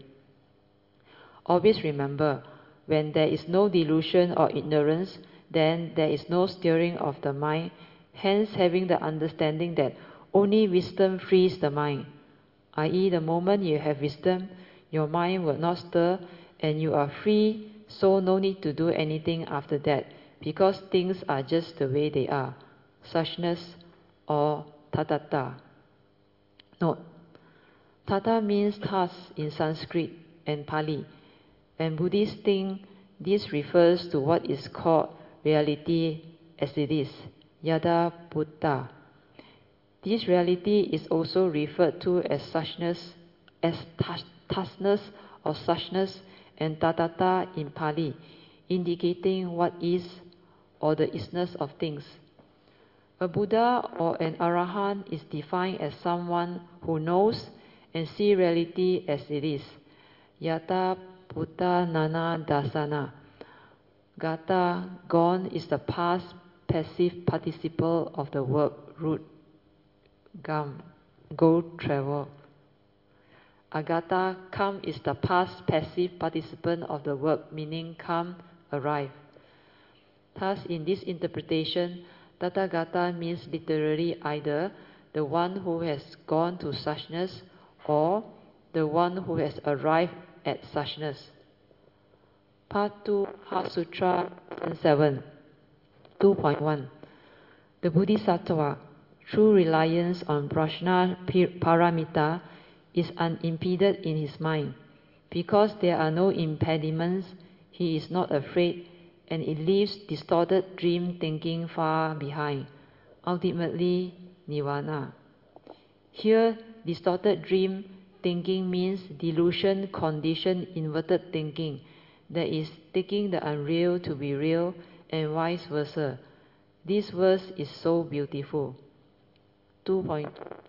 Always remember, when there is no delusion or ignorance, then there is no stirring of the mind, hence having the understanding that only wisdom frees the mind, i.e., the moment you have wisdom, your mind will not stir and you are free, so no need to do anything after that, because things are just the way they are, suchness or tathata. Note, tata means thus in Sanskrit and Pali, and Buddhists think this refers to what is called reality as it is, yada bhuta. This reality is also referred to as suchness, as thusness or suchness, and tathata in Pali, indicating what is or the isness of things. A Buddha or an Arahant is defined as someone who knows and sees reality as it is. Yata Bhuta Nana Dasana. Gata, gone, is the past passive participle of the verb root gam, go, travel. Agata, come, is the past passive participant of the verb meaning come, arrive. Thus, in this interpretation, Tathagata means literally either the one who has gone to suchness or the one who has arrived at suchness. Part 2, Heart Sutra 7, 2.1. The Bodhisattva, through reliance on Prajna Paramita, is unimpeded in his mind. Because there are no impediments, he is not afraid, and it leaves distorted dream thinking far behind, ultimately nirvana. Here, distorted dream thinking means delusion, conditioned, inverted thinking, that is, taking the unreal to be real, and vice versa. This verse is so beautiful. 2.2.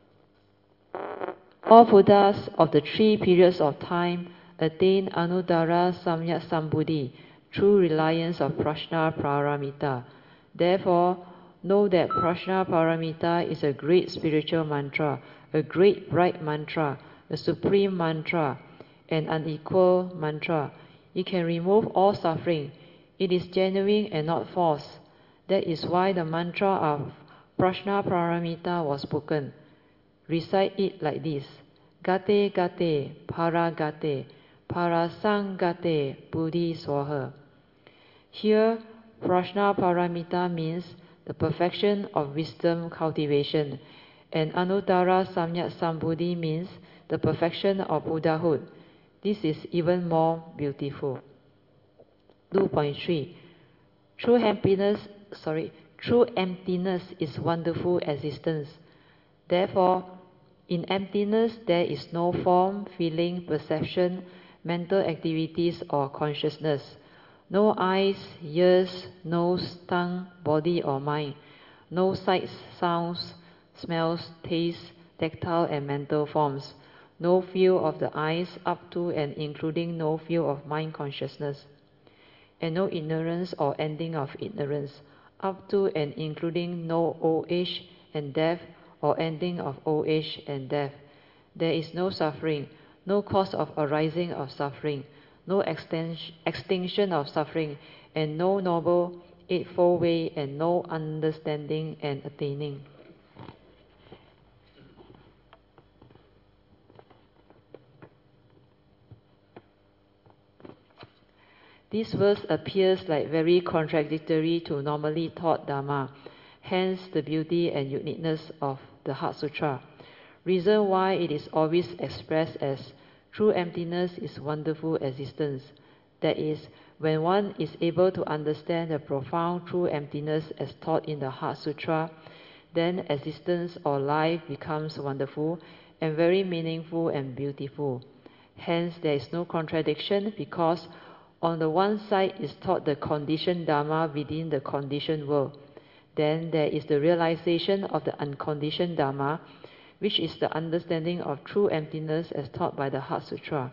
All Buddhas of the three periods of time attain Anuttara Samyak Sambuddhi through reliance of Prajna Paramita. Therefore, know that Prajna Paramita is a great spiritual mantra, a great bright mantra, a supreme mantra, an unequal mantra. It can remove all suffering. It is genuine and not false. That is why the mantra of Prajna Paramita was spoken. Recite it like this: Gate Gate, Para Gate, Parasang Gate, Buddhi Swaha. Here, Prajna Paramita means the perfection of wisdom cultivation, and Anuttara Samyak Sambuddhi means the perfection of Buddhahood. This is even more beautiful. 2.3. True emptiness is wonderful existence. Therefore, in emptiness there is no form, feeling, perception, mental activities or consciousness. No eyes, ears, nose, tongue, body or mind. No sights, sounds, smells, tastes, tactile and mental forms. No feel of the eyes up to and including no feel of mind consciousness. And no ignorance or ending of ignorance, up to and including no old age and death or ending of old age and death. There is no suffering, no cause of arising of suffering, no extinction of suffering, and no noble eightfold way, and no understanding and attaining. This verse appears like very contradictory to normally taught Dharma, hence the beauty and uniqueness of the Heart Sutra. Reason why it is always expressed as true emptiness is wonderful existence. That is, when one is able to understand the profound true emptiness as taught in the Heart Sutra, then existence or life becomes wonderful and very meaningful and beautiful. Hence, there is no contradiction, because on the one side is taught the conditioned Dharma within the conditioned world. Then there is the realization of the unconditioned Dharma, which is the understanding of true emptiness as taught by the Heart Sutra.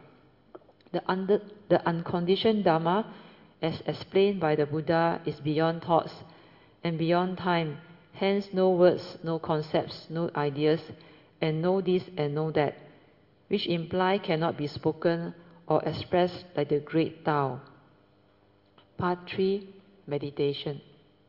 The unconditioned Dharma, as explained by the Buddha, is beyond thoughts and beyond time. Hence no words, no concepts, no ideas, and no this and no that, which imply cannot be spoken or expressed like the great Tao. Part 3, Meditation.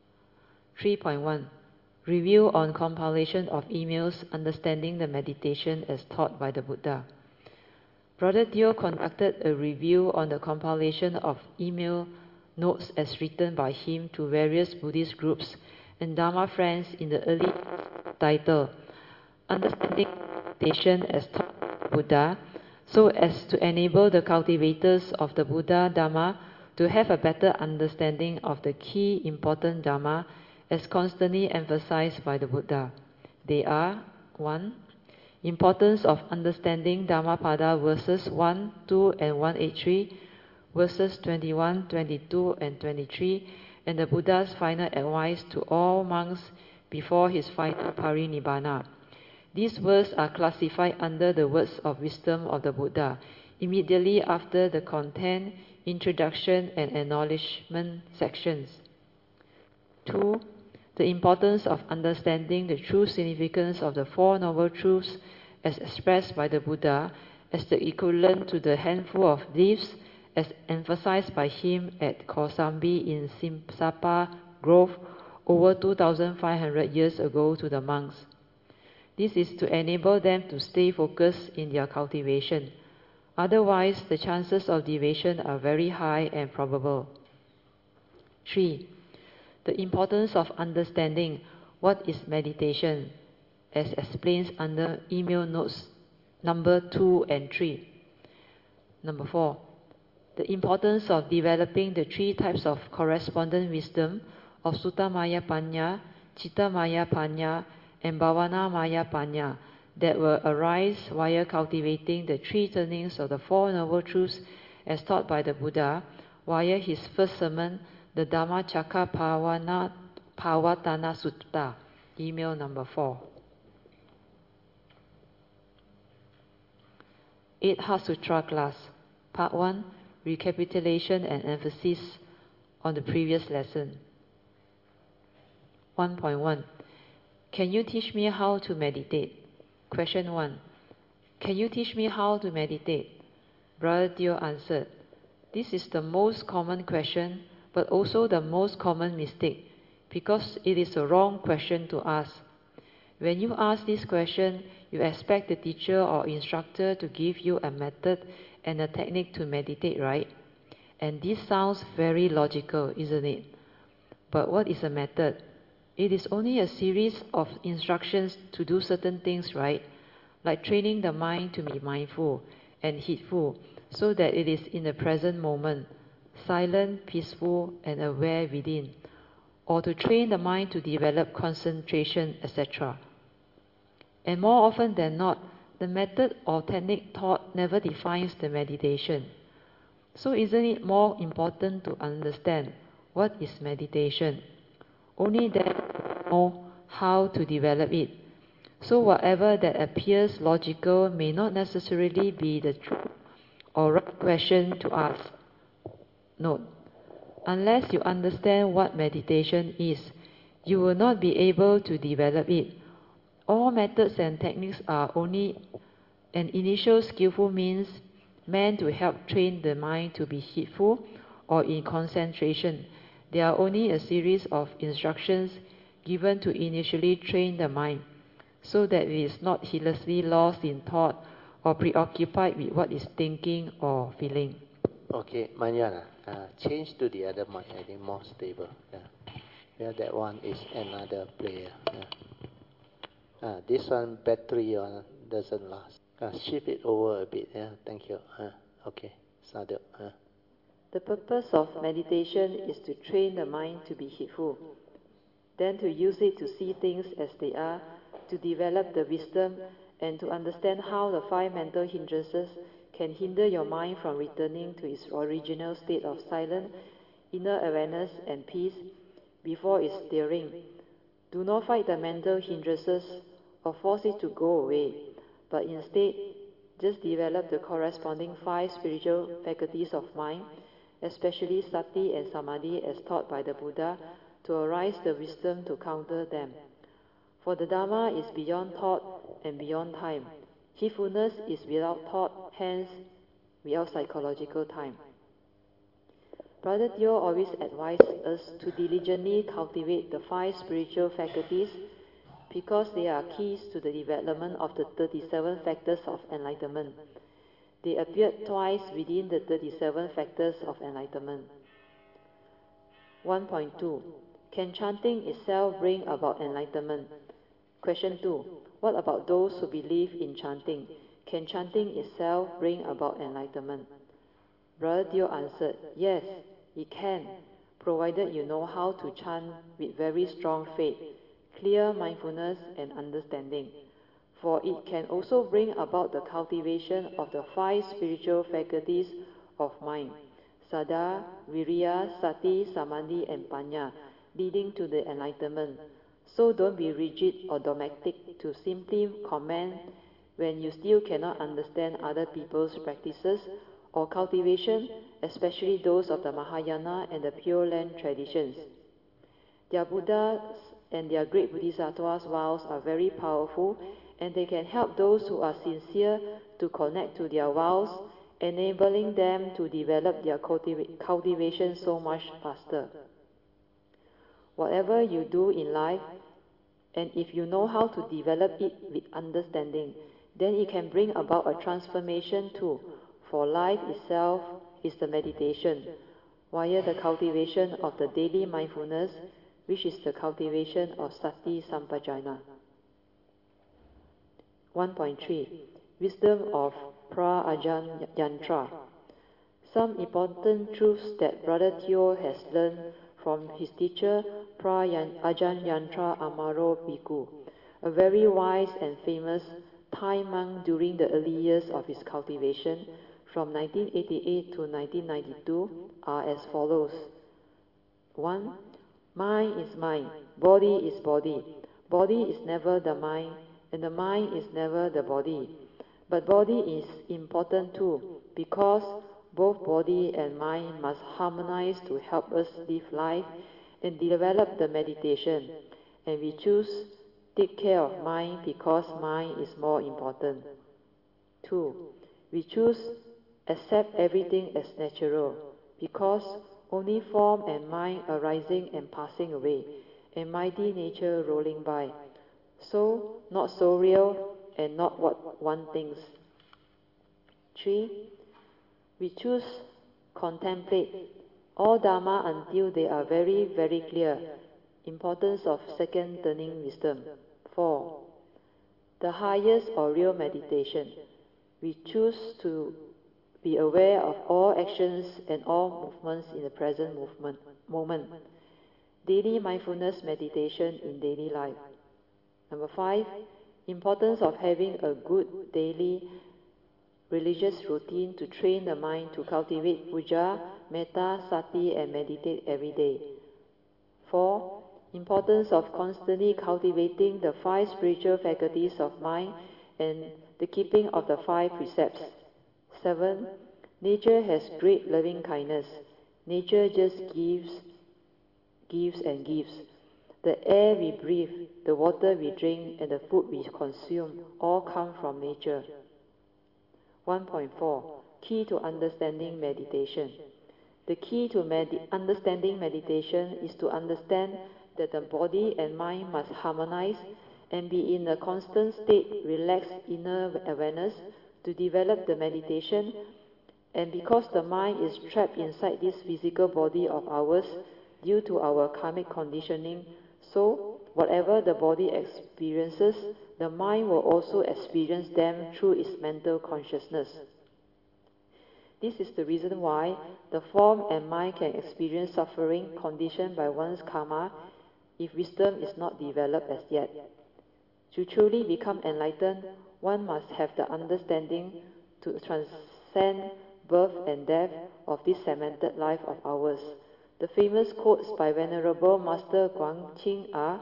3.1. Review on compilation of emails understanding the meditation as taught by the Buddha. Brother Teo conducted a review on the compilation of email notes as written by him to various Buddhist groups and Dharma friends in the early title, Understanding Meditation as taught by the Buddha, so as to enable the cultivators of the Buddha Dharma to have a better understanding of the key important Dharma as constantly emphasized by the Buddha. They are: 1. Importance of understanding Dhammapada verses 1, 2, and 183, verses 21, 22, and 23, and the Buddha's final advice to all monks before his final parinibbana. These words are classified under the words of wisdom of the Buddha, immediately after the content, introduction, and acknowledgement sections. 2. The importance of understanding the true significance of the Four Noble Truths as expressed by the Buddha as the equivalent to the handful of leaves as emphasized by him at Kosambi in Simsapa Grove over 2,500 years ago to the monks. This is to enable them to stay focused in their cultivation. Otherwise, the chances of deviation are very high and probable. 3. The importance of understanding what is meditation, as explained under email notes number 2 and 3. Number 4. The importance of developing the 3 types of correspondent wisdom of Sutta Maya Panya, Citta Maya Panya, and Bhavana Maya Panya that will arise while cultivating the 3 turnings of the Four Noble Truths as taught by the Buddha via his first sermon, the Dhammacakkappavattana Sutta, email number 4. 8 Heart Sutra class. Part 1, recapitulation and emphasis on the previous lesson. 1.1. Can you teach me how to meditate? Question 1. Can you teach me how to meditate? Brother Teo answered, this is the most common question, but also the most common mistake, because it is a wrong question to ask. When you ask this question, you expect the teacher or instructor to give you a method and a technique to meditate, right? And this sounds very logical, isn't it? But what is a method? It is only a series of instructions to do certain things, right? Like training the mind to be mindful and heedful, so that it is in the present moment, silent, peaceful, and aware within, or to train the mind to develop concentration, etc. And more often than not, the method or technique taught never defines the meditation. So isn't it more important to understand what is meditation? Only then we know how to develop it. So whatever that appears logical may not necessarily be the true or right question to ask. Note: unless you understand what meditation is, you will not be able to develop it. All methods and techniques are only an initial skillful means meant to help train the mind to be heedful or in concentration. They are only a series of instructions given to initially train the mind, so that it is not heedlessly lost in thought or preoccupied with what is thinking or feeling. Okay, Manjana, change to the other mic, I think more stable. Yeah, that one is another player. This one battery doesn't last. Shift it over a bit. Yeah, thank you. Okay, Sadhu. The purpose of meditation is to train the mind to be heedful, then to use it to see things as they are, to develop the wisdom, and to understand how the 5 mental hindrances can hinder your mind from returning to its original state of silent, inner awareness and peace before its stirring. Do not fight the mental hindrances or force it to go away, but instead just develop the corresponding 5 spiritual faculties of mind, especially sati and samadhi as taught by the Buddha, to arise the wisdom to counter them. For the Dharma is beyond thought and beyond time. Heedfulness is without thought, hence without psychological time. Brother Teo always advised us to diligently cultivate the 5 spiritual faculties because they are keys to the development of the 37 factors of enlightenment. They appeared twice within the 37 factors of enlightenment. 1.2. Can chanting itself bring about enlightenment? Question 2. What about those who believe in chanting? Can chanting itself bring about enlightenment? Brother Teo answered, yes, it can, provided you know how to chant with very strong faith, clear mindfulness and understanding. For it can also bring about the cultivation of the 5 spiritual faculties of mind, Saddha, Viriya, Sati, Samadhi and Panya, leading to the enlightenment. So don't be rigid or dogmatic to simply comment when you still cannot understand other people's practices or cultivation, especially those of the Mahayana and the Pure Land traditions. Their Buddhas and their great Bodhisattvas' vows are very powerful, and they can help those who are sincere to connect to their vows, enabling them to develop their cultivation so much faster. Whatever you do in life, and if you know how to develop it with understanding, then it can bring about a transformation too, for life itself is the meditation, via the cultivation of the daily mindfulness, which is the cultivation of Sati Sampajana. 1.3. Wisdom of Pra-Ajahn Yantra. Some important truths that Brother Teo has learned from his teacher Pra-Ajahn Yantra Amaro Bhikkhu, a very wise and famous Thai monk during the early years of his cultivation, from 1988 to 1992, are as follows. 1. Mind is mind, body is body. Body is never the mind, and the mind is never the body. But body is important too, because both body and mind must harmonize to help us live life and develop the meditation. And we choose take care of mind because mind is more important. 2. We choose accept everything as natural, because only form and mind arising and passing away, and mighty nature rolling by. So, not so real and not what one thinks. 3. We choose contemplate all Dharma until they are very, very clear. Importance of second turning wisdom. 4. The highest or real meditation. We choose to be aware of all actions and all movements in the present moment. Daily mindfulness meditation in daily life. 5. Importance of having a good daily religious routine to train the mind to cultivate puja, metta, sati, and meditate every day. 4. Importance of constantly cultivating the 5 spiritual faculties of mind and the keeping of the 5 precepts. 7. Nature has great loving kindness. Nature just gives and gives. The air we breathe, the water we drink, and the food we consume all come from nature. 1.4. Key to understanding meditation. The key to understanding meditation is to understand that the body and mind must harmonize and be in a constant state, relaxed inner awareness to develop the meditation. And because the mind is trapped inside this physical body of ours due to our karmic conditioning, so whatever the body experiences, the mind will also experience them through its mental consciousness. This is the reason why the form and mind can experience suffering conditioned by one's karma if wisdom is not developed as yet. To truly become enlightened, one must have the understanding to transcend birth and death of this segmented life of ours. The famous quotes by Venerable Master Guangqing are,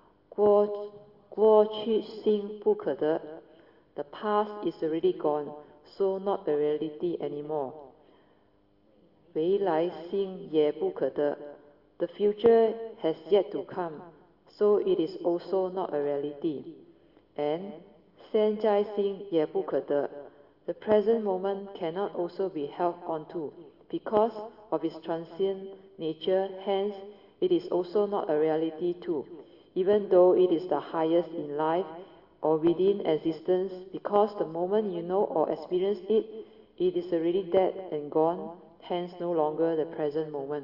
过去心不可得. The past is already gone, so not a reality anymore. 未来心也不可得. The future has yet to come, so it is also not a reality. And 现在心也不可得. The present moment cannot also be held onto, because of its transient nature, hence it is also not a reality too, even though it is the highest in life or within existence, because the moment you know or experience it, it is already dead and gone, hence no longer the present moment.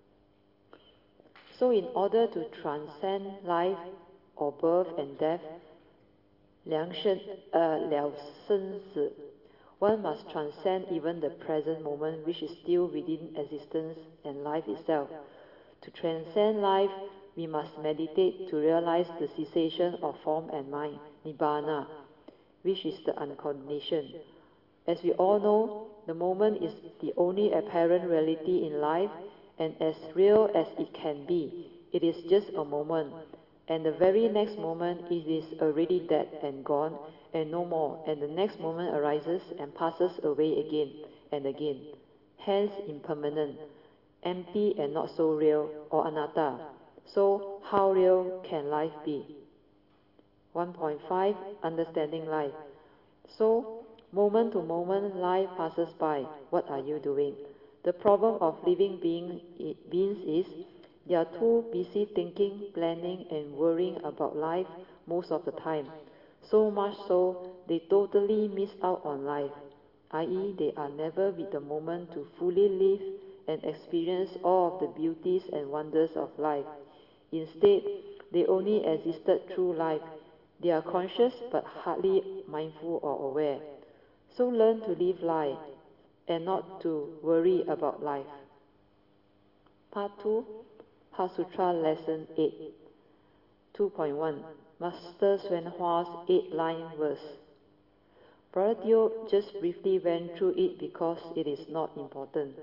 So in order to transcend life or birth and death, 了生死, one must transcend even the present moment, which is still within existence and life itself. To transcend life, we must meditate to realize the cessation of form and mind, nibbana, which is the unconditioned. As we all know, the moment is the only apparent reality in life, and as real as it can be, it is just a moment, and the very next moment it is already dead and gone, and no more, and the next moment arises and passes away again and again, hence impermanent, empty and not so real, or anatta. So how real can life be? 1.5. Understanding life. So, moment to moment life passes by. What are you doing? The problem of living beings is they are too busy thinking, planning and worrying about life most of the time. So much so, they totally miss out on life, i.e. they are never with the moment to fully live and experience all of the beauties and wonders of life. Instead, they only existed through life. They are conscious but hardly mindful or aware. So learn to live life and not to worry about life. Part 2, Heart Sutra Lesson 8. 2.1. Master Hsuan Hua's 8-line verse. Brother Teo just briefly went through it because it is not important.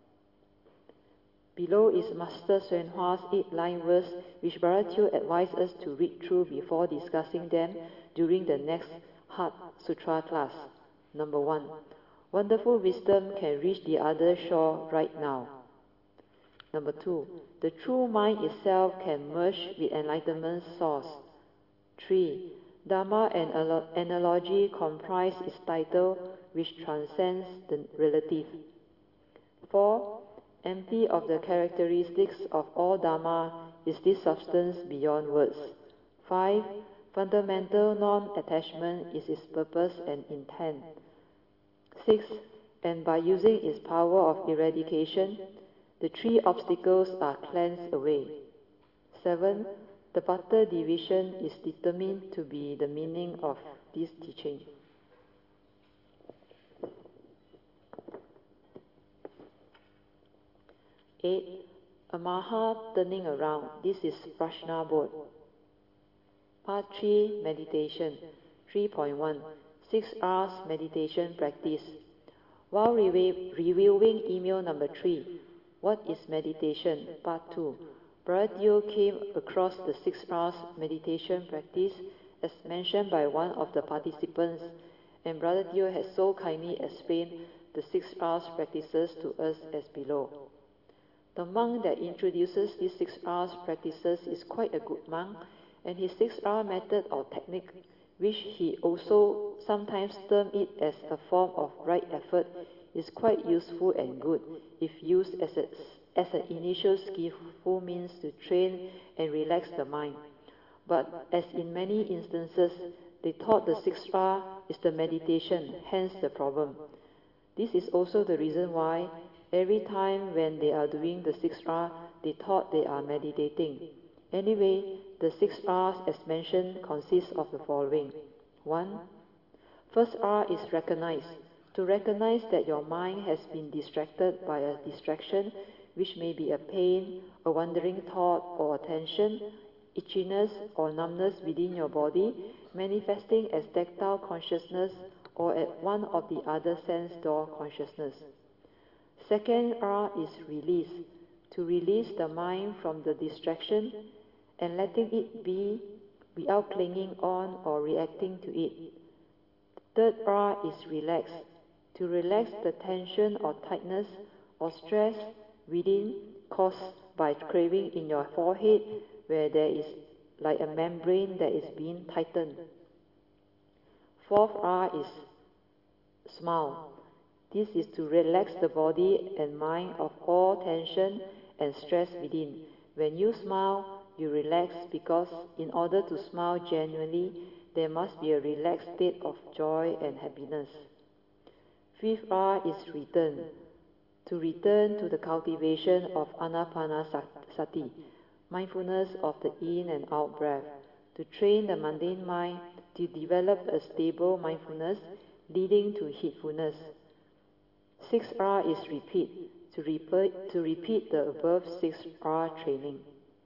Below is Master Hsuan Hua's 8-line verse, which Brother Teo advised us to read through before discussing them during the next Heart Sutra class. Number 1. Wonderful wisdom can reach the other shore right now. Number 2. The true mind itself can merge with enlightenment source. 3. Dharma and analogy comprise its title, which transcends the relative. 4. Empty of the characteristics of all Dharma is this substance beyond words. 5. Fundamental non-attachment is its purpose and intent. 6. And by using its power of eradication, the 3 obstacles are cleansed away. 7. The Butter division is determined to be the meaning of this teaching. A Maha turning around. This is Prajna Bodh. Part 3, Meditation. 3.1. 6 R's meditation practice. While reviewing email number 3, What is Meditation? Part 2, Brother Teo came across the 6 R's meditation practice as mentioned by one of the participants, and Brother Teo has so kindly explained the 6 R's practices to us as below. The monk that introduces these 6 R's practices is quite a good monk, and his 6 R method or technique, which he also sometimes terms it as a form of right effort, is quite useful and good if used as an initial skillful means to train and relax the mind. But as in many instances, they thought the 6 R is the meditation, hence the problem. This is also the reason why every time when they are doing the 6 R, they thought they are meditating. Anyway, the 6 R's as mentioned consists of the following. 1. First R is recognize. To recognize that your mind has been distracted by a distraction, which may be a pain, a wandering thought, or a tension, itchiness or numbness within your body, manifesting as tactile consciousness or at one of the other sense door consciousness. Second R is release. To release the mind from the distraction and letting it be without clinging on or reacting to it. Third R is relax. To relax the tension or tightness or stress within caused by craving in your forehead where there is like a membrane that is being tightened. Fourth R is smile. This is to relax the body and mind of all tension and stress within. When you smile, you relax because in order to smile genuinely, there must be a relaxed state of joy and happiness. Fifth R is return. To return to the cultivation of anapanasati, mindfulness of the in and out breath. To train the mundane mind to develop a stable mindfulness leading to heedfulness. 6 R is repeat. To repeat the above 6 R training.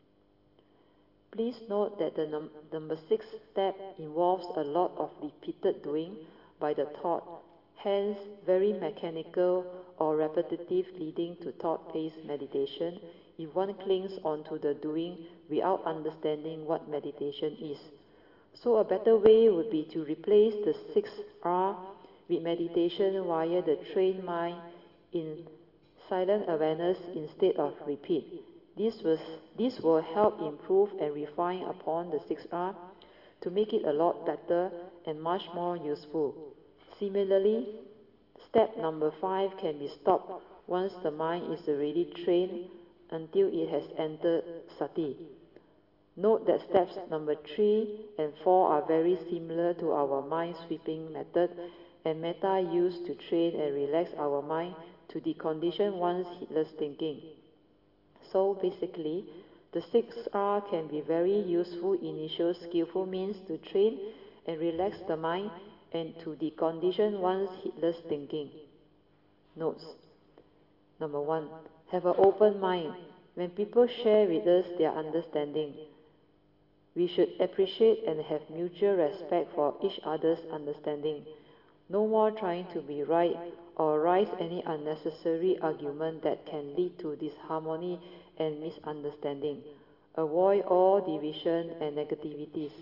Please note that the number 6 step involves a lot of repeated doing by the thought, hence very mechanical or repetitive, leading to thought-based meditation if one clings onto the doing without understanding what meditation is. So a better way would be to replace the 6 R with meditation via the trained mind in silent awareness instead of repeat. This will help improve and refine upon the 6 R to make it a lot better and much more useful. Similarly, step number 5 can be stopped once the mind is already trained until it has entered sati. Note that steps number 3 and 4 are very similar to our mind sweeping method and metta used to train and relax our mind to decondition one's heedless thinking. So basically, the 6 R can be very useful initial skillful means to train and relax the mind and to decondition one's heedless thinking. Notes. Number 1. Have an open mind. When people share with us their understanding, we should appreciate and have mutual respect for each other's understanding. No more trying to be right or raise any unnecessary argument that can lead to disharmony and misunderstanding. Avoid all division and negativities.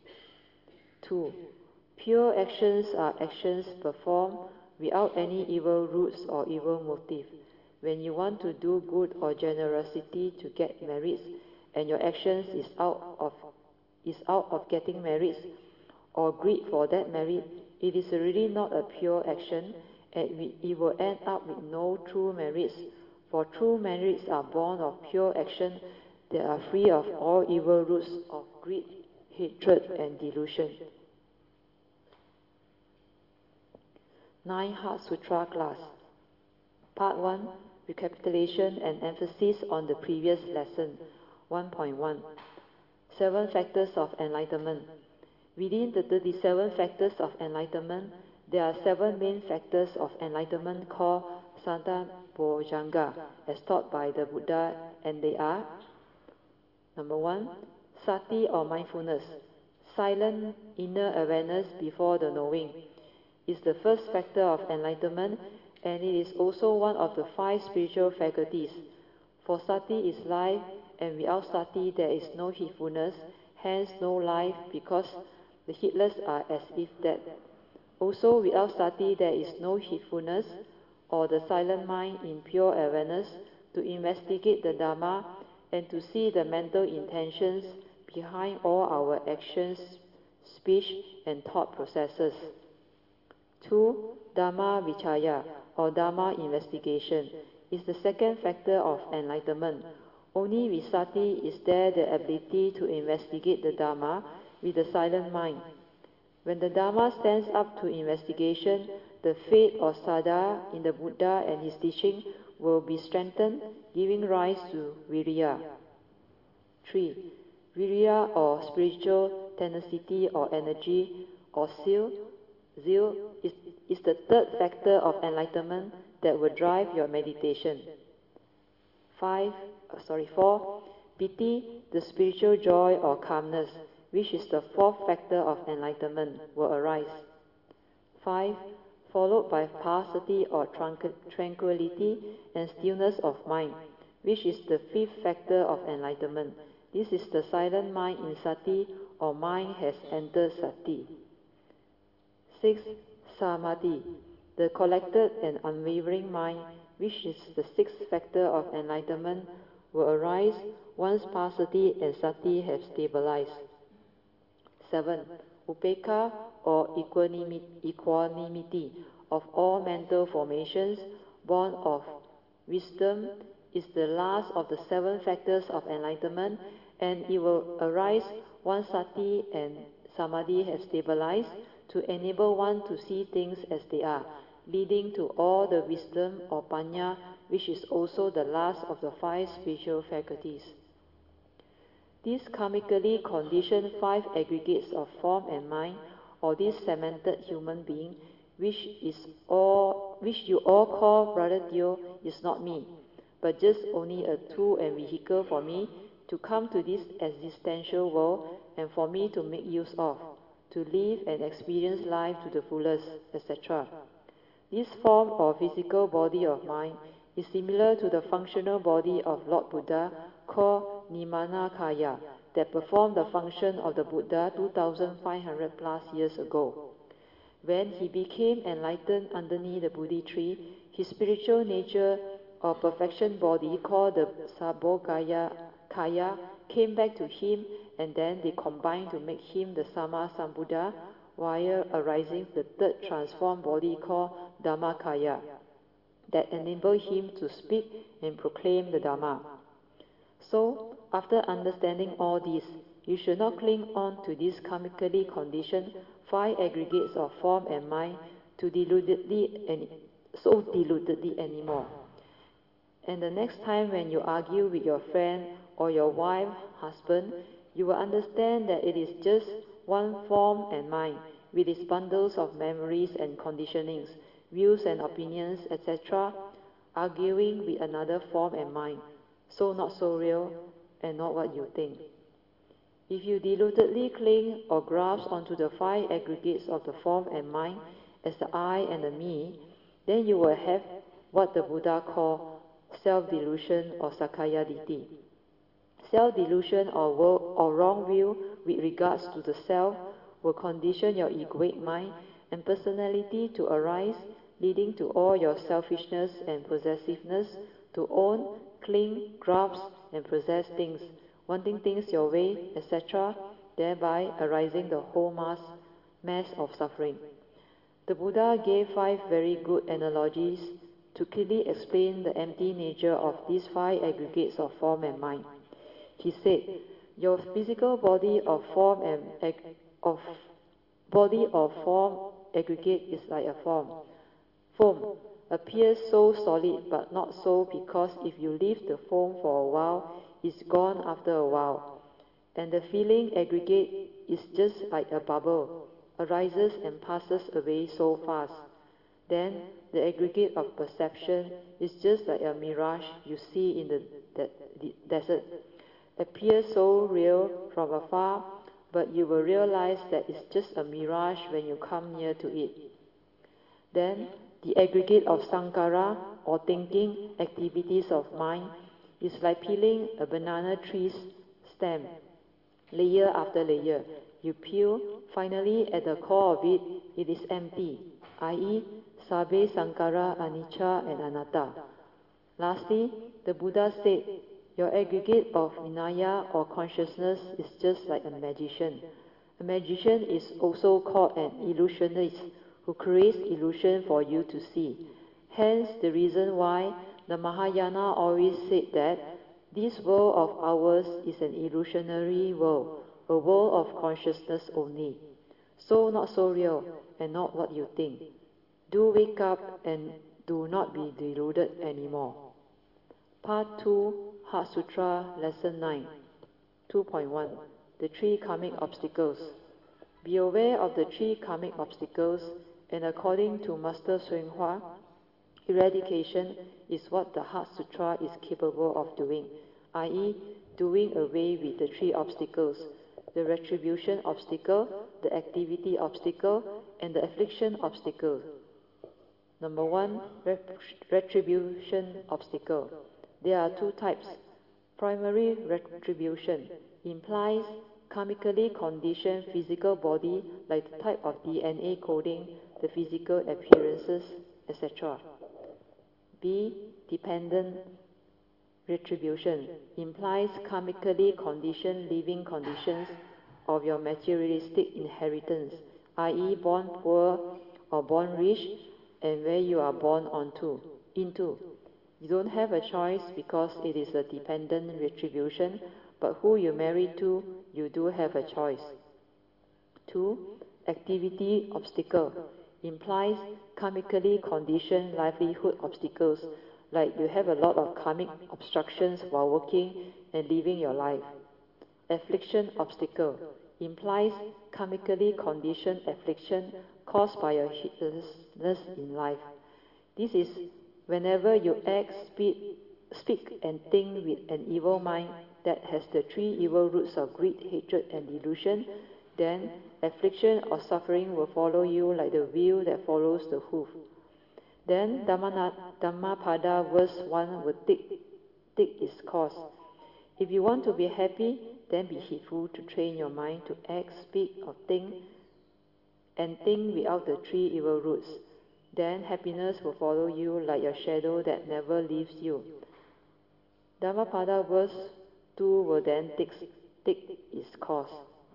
2. Pure actions are actions performed without any evil roots or evil motive. When you want to do good or generosity to get merits, and your actions is out of getting merits or greed for that merit, it is really not a pure action, and it will end up with no true merits. For true merits are born of pure action that are free of all evil roots of greed, hatred, and delusion. 9 Heart Sutra class. Part 1. Recapitulation and emphasis on the previous lesson. 1.1. 7 Factors of Enlightenment. Within the 37 factors of enlightenment, there are 7 main factors of enlightenment called Saddhabojjhanga, as taught by the Buddha, and they are: Number 1, sati or mindfulness, silent inner awareness before the knowing. is the first factor of enlightenment, and it is also one of the 5 spiritual faculties. For sati is life, and without sati there is no heedfulness, hence no life, because the heedless are as if dead. Also without sati there is no heedfulness, or the silent mind in pure awareness, to investigate the Dharma and to see the mental intentions behind all our actions, speech and thought processes. 2. Dharma Vichaya, or Dharma investigation, is the second factor of enlightenment. Only with sati is there the ability to investigate the Dharma with the silent mind. When the Dharma stands up to investigation, the faith or saddha in the Buddha and his teaching will be strengthened, giving rise to viriya. 3. Viriya, or spiritual tenacity or energy or zeal. Zeal is the third factor of enlightenment that will drive your meditation. 4. Piti, the spiritual joy or calmness, which is the fourth factor of enlightenment, will arise. 5. Followed by paucity or tranquility and stillness of mind, which is the fifth factor of enlightenment. This is the silent mind in sati, or mind has entered sati. 6. Samadhi, the collected and unwavering mind, which is the sixth factor of enlightenment, will arise once paucity and sati have stabilized. 7. Upekkha, or equanimity of all mental formations, born of wisdom, is the last of the 7 factors of enlightenment, and it will arise once sati and samadhi have stabilized, to enable one to see things as they are, leading to all the wisdom or panya, which is also the last of the 5 spiritual faculties. These karmically conditioned 5 aggregates of form and mind, or this cemented human being, which you all call Brother Teo, is not me, but just only a tool and vehicle for me to come to this existential world and for me to make use of, to live and experience life to the fullest, etc. This form or physical body of mine is similar to the functional body of Lord Buddha, called Nimanakaya, that performed the function of the Buddha 2,500 plus years ago. When he became enlightened underneath the Bodhi tree, his spiritual nature or perfection body, called the Sabogaya Kaya, came back to him, and then they combined to make him the Sama Sambuddha, while arising the third transformed body called Dhammakaya, that enabled him to speak and proclaim the Dhamma. So, after understanding all this, you should not cling on to these karmically conditioned 5 aggregates of form and mind so deludedly anymore. And the next time when you argue with your friend or your wife, husband, you will understand that it is just one form and mind, with its bundles of memories and conditionings, views and opinions, etc., arguing with another form and mind, so not so real and not what you think. If you deludedly cling or grasp onto the 5 aggregates of the form and mind as the I and the me, then you will have what the Buddha called self-delusion or Sakkaya Ditthi. Self-delusion or wrong view with regards to the self will condition your egoic mind and personality to arise, leading to all your selfishness and possessiveness, to own, cling, grasp, and possess things, wanting things your way, etc., thereby arising the whole mass of suffering. The Buddha gave 5 very good analogies to clearly explain the empty nature of these 5 aggregates of form and mind. He said, your physical body of form aggregate is like a foam. Foam appears so solid but not so, because if you leave the foam for a while, it's gone after a while. And the feeling aggregate is just like a bubble, arises and passes away so fast. Then the aggregate of perception is just like a mirage you see in the desert. Appears so real from afar, but you will realize that it's just a mirage when you come near to it. Then the aggregate of sankhara, or thinking activities of mind, is like peeling a banana tree's stem, layer after layer. You peel, finally at the core of it, it is empty, i.e., sabbe sankhara anicca and anatta. Lastly, the Buddha said, your aggregate of vinaya or consciousness is just like a magician. A magician is also called an illusionist who creates illusion for you to see. Hence the reason why the Mahayana always said that this world of ours is an illusionary world, a world of consciousness only. So not so real and not what you think. Do wake up and do not be deluded anymore. Part 2, Heart Sutra, Lesson 9, 2.1. The 3 karmic obstacles. Be aware of the 3 karmic obstacles, and according to Master Hsuan Hua, eradication is what the Heart Sutra is capable of doing, i.e., doing away with the 3 obstacles, the retribution obstacle, the activity obstacle, and the affliction obstacle. Number 1, retribution obstacle. There are 2 types. Primary retribution implies karmically conditioned physical body like the type of DNA coding, the physical appearances, etc. B. Dependent retribution implies karmically conditioned living conditions of your materialistic inheritance, i.e. born poor or born rich, and where you are born into. You don't have a choice because it is a dependent retribution, but who you marry to, you do have a choice. 2. Activity obstacle implies karmically conditioned livelihood obstacles, like you have a lot of karmic obstructions while working and living your life. Affliction obstacle implies karmically conditioned affliction caused by your heedlessness in life. This is whenever you act, speak and think with an evil mind that has the 3 evil roots of greed, hatred and delusion, then affliction or suffering will follow you like the wheel that follows the hoof. Then Dhammapada verse 1 will take its course. If you want to be happy, then be heedful to train your mind to act, speak or think, and think without the 3 evil roots. Then happiness will follow you like your shadow that never leaves you. Dhammapada verse 2 will then take its course.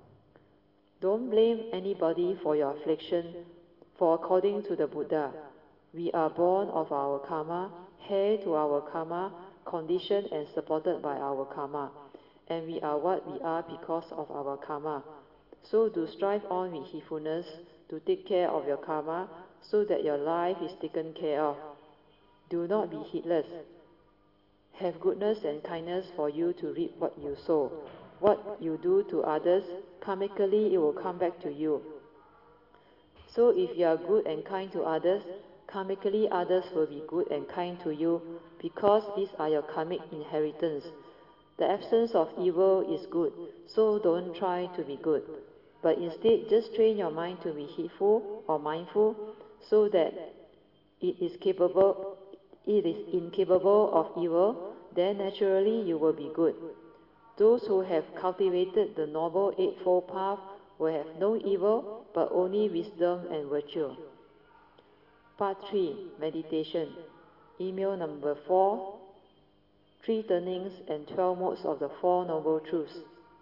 Don't blame anybody for your affliction, for according to the Buddha, we are born of our karma, heir to our karma, conditioned and supported by our karma, and we are what we are because of our karma. So do strive on with heedfulness to take care of your karma, so that your life is taken care of. Do not be heedless. Have goodness and kindness for you to reap what you sow. What you do to others, karmically it will come back to you. So if you are good and kind to others, karmically others will be good and kind to you, because these are your karmic inheritance. The absence of evil is good, so don't try to be good, but instead just train your mind to be heedful or mindful, so that it is incapable of evil, then naturally you will be good. Those who have cultivated the Noble Eightfold Path will have no evil, but only wisdom and virtue. Part 3, Meditation. Email number 4, 3 turnings and 12 modes of the Four Noble Truths.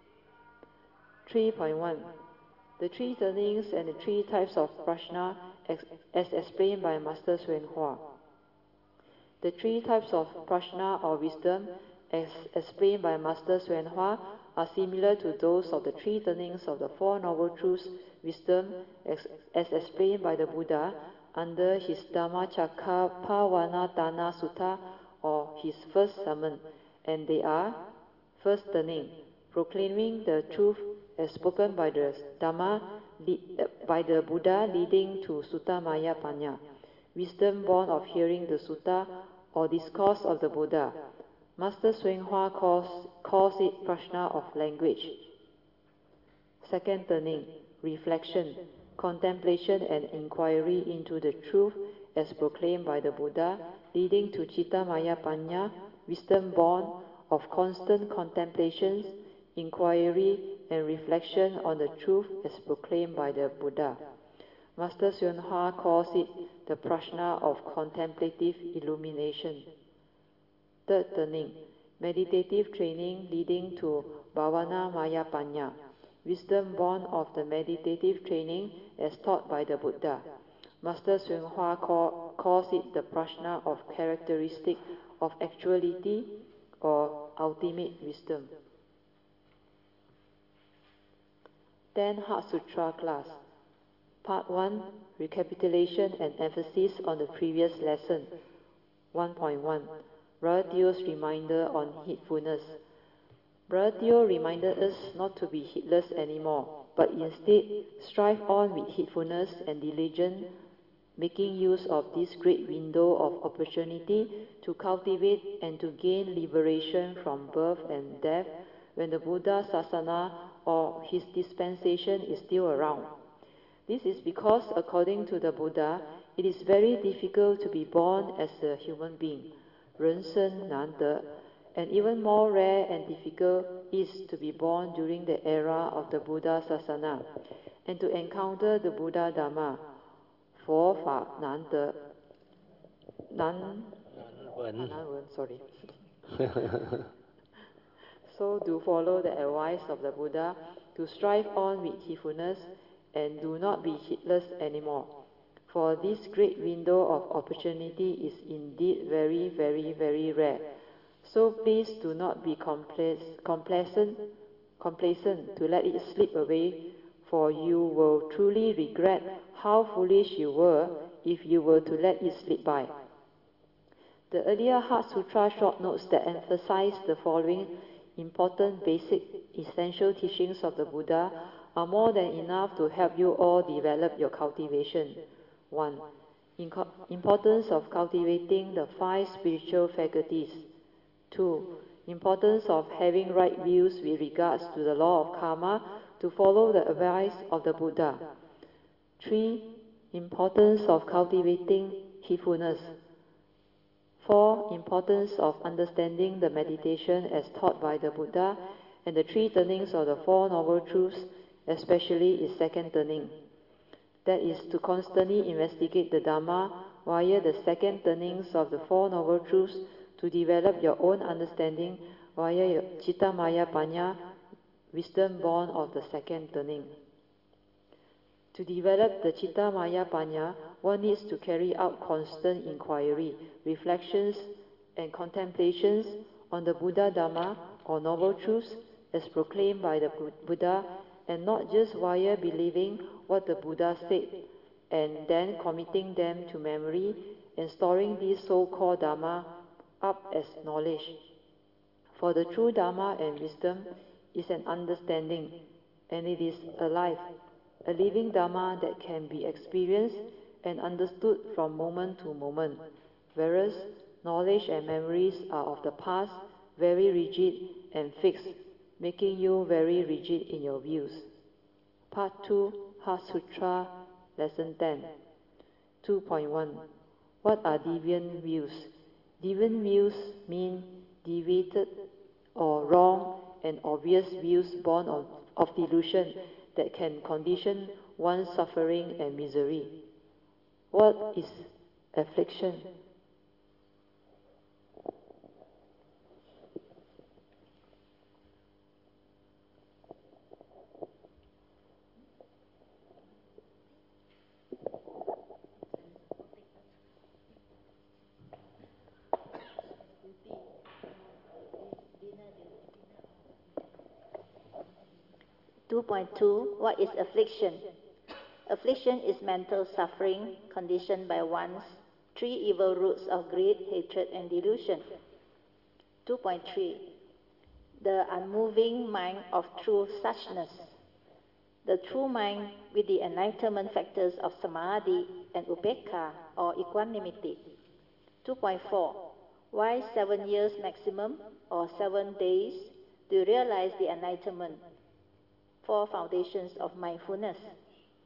3.1. The 3 turnings and the 3 types of prajna as explained by Master Hsuan Hua. The 3 types of prajna or wisdom as explained by Master Hsuan Hua are similar to those of the 3 turnings of the Four Noble Truths wisdom as explained by the Buddha under his Dhammacakkappavattana Sutta, or his first sermon, and they are: first turning, proclaiming the truth as spoken by the Dhamma, by the Buddha, leading to Sutta Maya Panya, wisdom born of hearing the Sutta or discourse of the Buddha. Master Hsuan Hua calls it prajna of language. Second turning, reflection, contemplation and inquiry into the truth as proclaimed by the Buddha, leading to Citta Maya Panya, wisdom born of constant contemplations, inquiry, and reflection on the truth as proclaimed by the Buddha. Master Hsuan Hua calls it the prajna of contemplative illumination. Third turning, meditative training leading to Bhavana Maya Panya, wisdom born of the meditative training as taught by the Buddha. Master Hsuan Hua calls it the prajna of characteristic of actuality or ultimate wisdom. 10 Heart Sutra class. Part 1, recapitulation and emphasis on the previous lesson. 1.1, Brother Teo's reminder on heedfulness. Brother Teo reminded us not to be heedless anymore, but instead strive on with heedfulness and diligence, making use of this great window of opportunity to cultivate and to gain liberation from birth and death when the Buddha Sasana or his dispensation is still around. This is because, according to the Buddha, it is very difficult to be born as a human being, 人生难得, and even more rare and difficult is to be born during the era of the Buddha Sasana, and to encounter the Buddha Dhamma, 佛法难得, 难闻, sorry. So do follow the advice of the Buddha to strive on with heedfulness and do not be heedless anymore. For this great window of opportunity is indeed very, very, very rare. So please do not be complacent to let it slip away, for you will truly regret how foolish you were if you were to let it slip by. The earlier Heart Sutra short notes that emphasize the following important basic essential teachings of the Buddha are more than enough to help you all develop your cultivation. 1. Importance of cultivating the 5 spiritual faculties. 2. Importance of having right views with regards to the law of karma to follow the advice of the Buddha. 3. Importance of cultivating heedfulness. 4. Importance of understanding the meditation as taught by the Buddha and the 3 turnings of the 4 Noble Truths, especially its second turning. That is to constantly investigate the Dhamma via the second turnings of the 4 Noble Truths to develop your own understanding via your Citta Maya Panya, wisdom born of the second turning. To develop the Citta Maya Panya, one needs to carry out constant inquiry, reflections, and contemplations on the Buddha Dhamma or Noble Truths as proclaimed by the Buddha, and not just via believing what the Buddha said and then committing them to memory and storing these so-called Dhamma up as knowledge. For the true Dhamma and wisdom is an understanding, and it is alive, a living Dhamma that can be experienced and understood from moment to moment, whereas knowledge and memories are of the past, very rigid and fixed, making you very rigid in your views. Part 2, Heart Sutra, Lesson 10. 2.1. What are deviant views? Deviant views mean deviated or wrong and obvious views born of delusion that can condition one's suffering and misery. What is affliction? 2.2. What is affliction? Affliction is mental suffering conditioned by one's 3 evil roots of greed, hatred, and delusion. 2.3. The unmoving mind of true suchness. The true mind with the enlightenment factors of samadhi and upekkha or equanimity. 2.4. Why 7 years maximum or 7 days to realize the enlightenment? 4 foundations of mindfulness.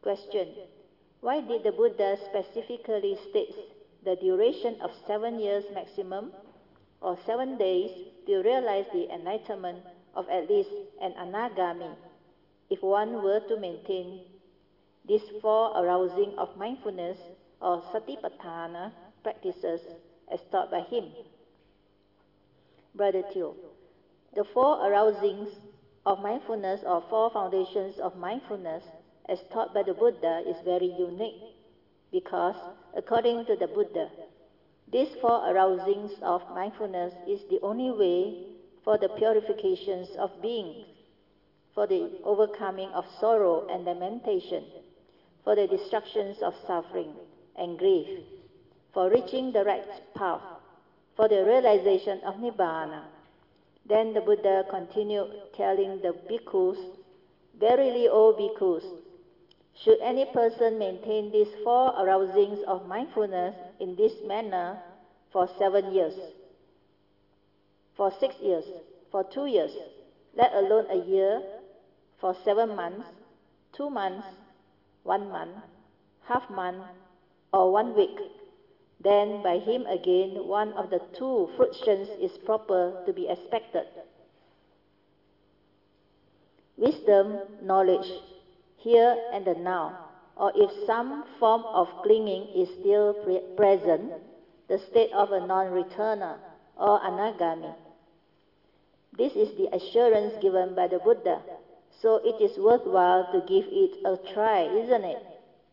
Question. Why did the Buddha specifically state the duration of 7 years maximum, or 7 days, to realize the enlightenment of at least an anagami, if one were to maintain these 4 arousing of mindfulness or satipatthana practices as taught by him? Brother Teo, the 4 arousings of mindfulness or 4 foundations of mindfulness as taught by the Buddha is very unique because, according to the Buddha, these 4 arousings of mindfulness is the only way for the purifications of beings, for the overcoming of sorrow and lamentation, for the destructions of suffering and grief, for reaching the right path, for the realization of Nibbana. Then the Buddha continued telling the bhikkhus, "Verily, O bhikkhus, should any person maintain these 4 arousings of mindfulness in this manner for 7 years, for 6 years, for 2 years, let alone a year, for 7 months, 2 months, 1 month, half month, or 1 week, then by him again one of the 2 fruitions is proper to be expected. Wisdom, knowledge, here and the now, or if some form of clinging is still present, the state of a non-returner or anagami. This is the assurance given by the Buddha, so it is worthwhile to give it a try, isn't it?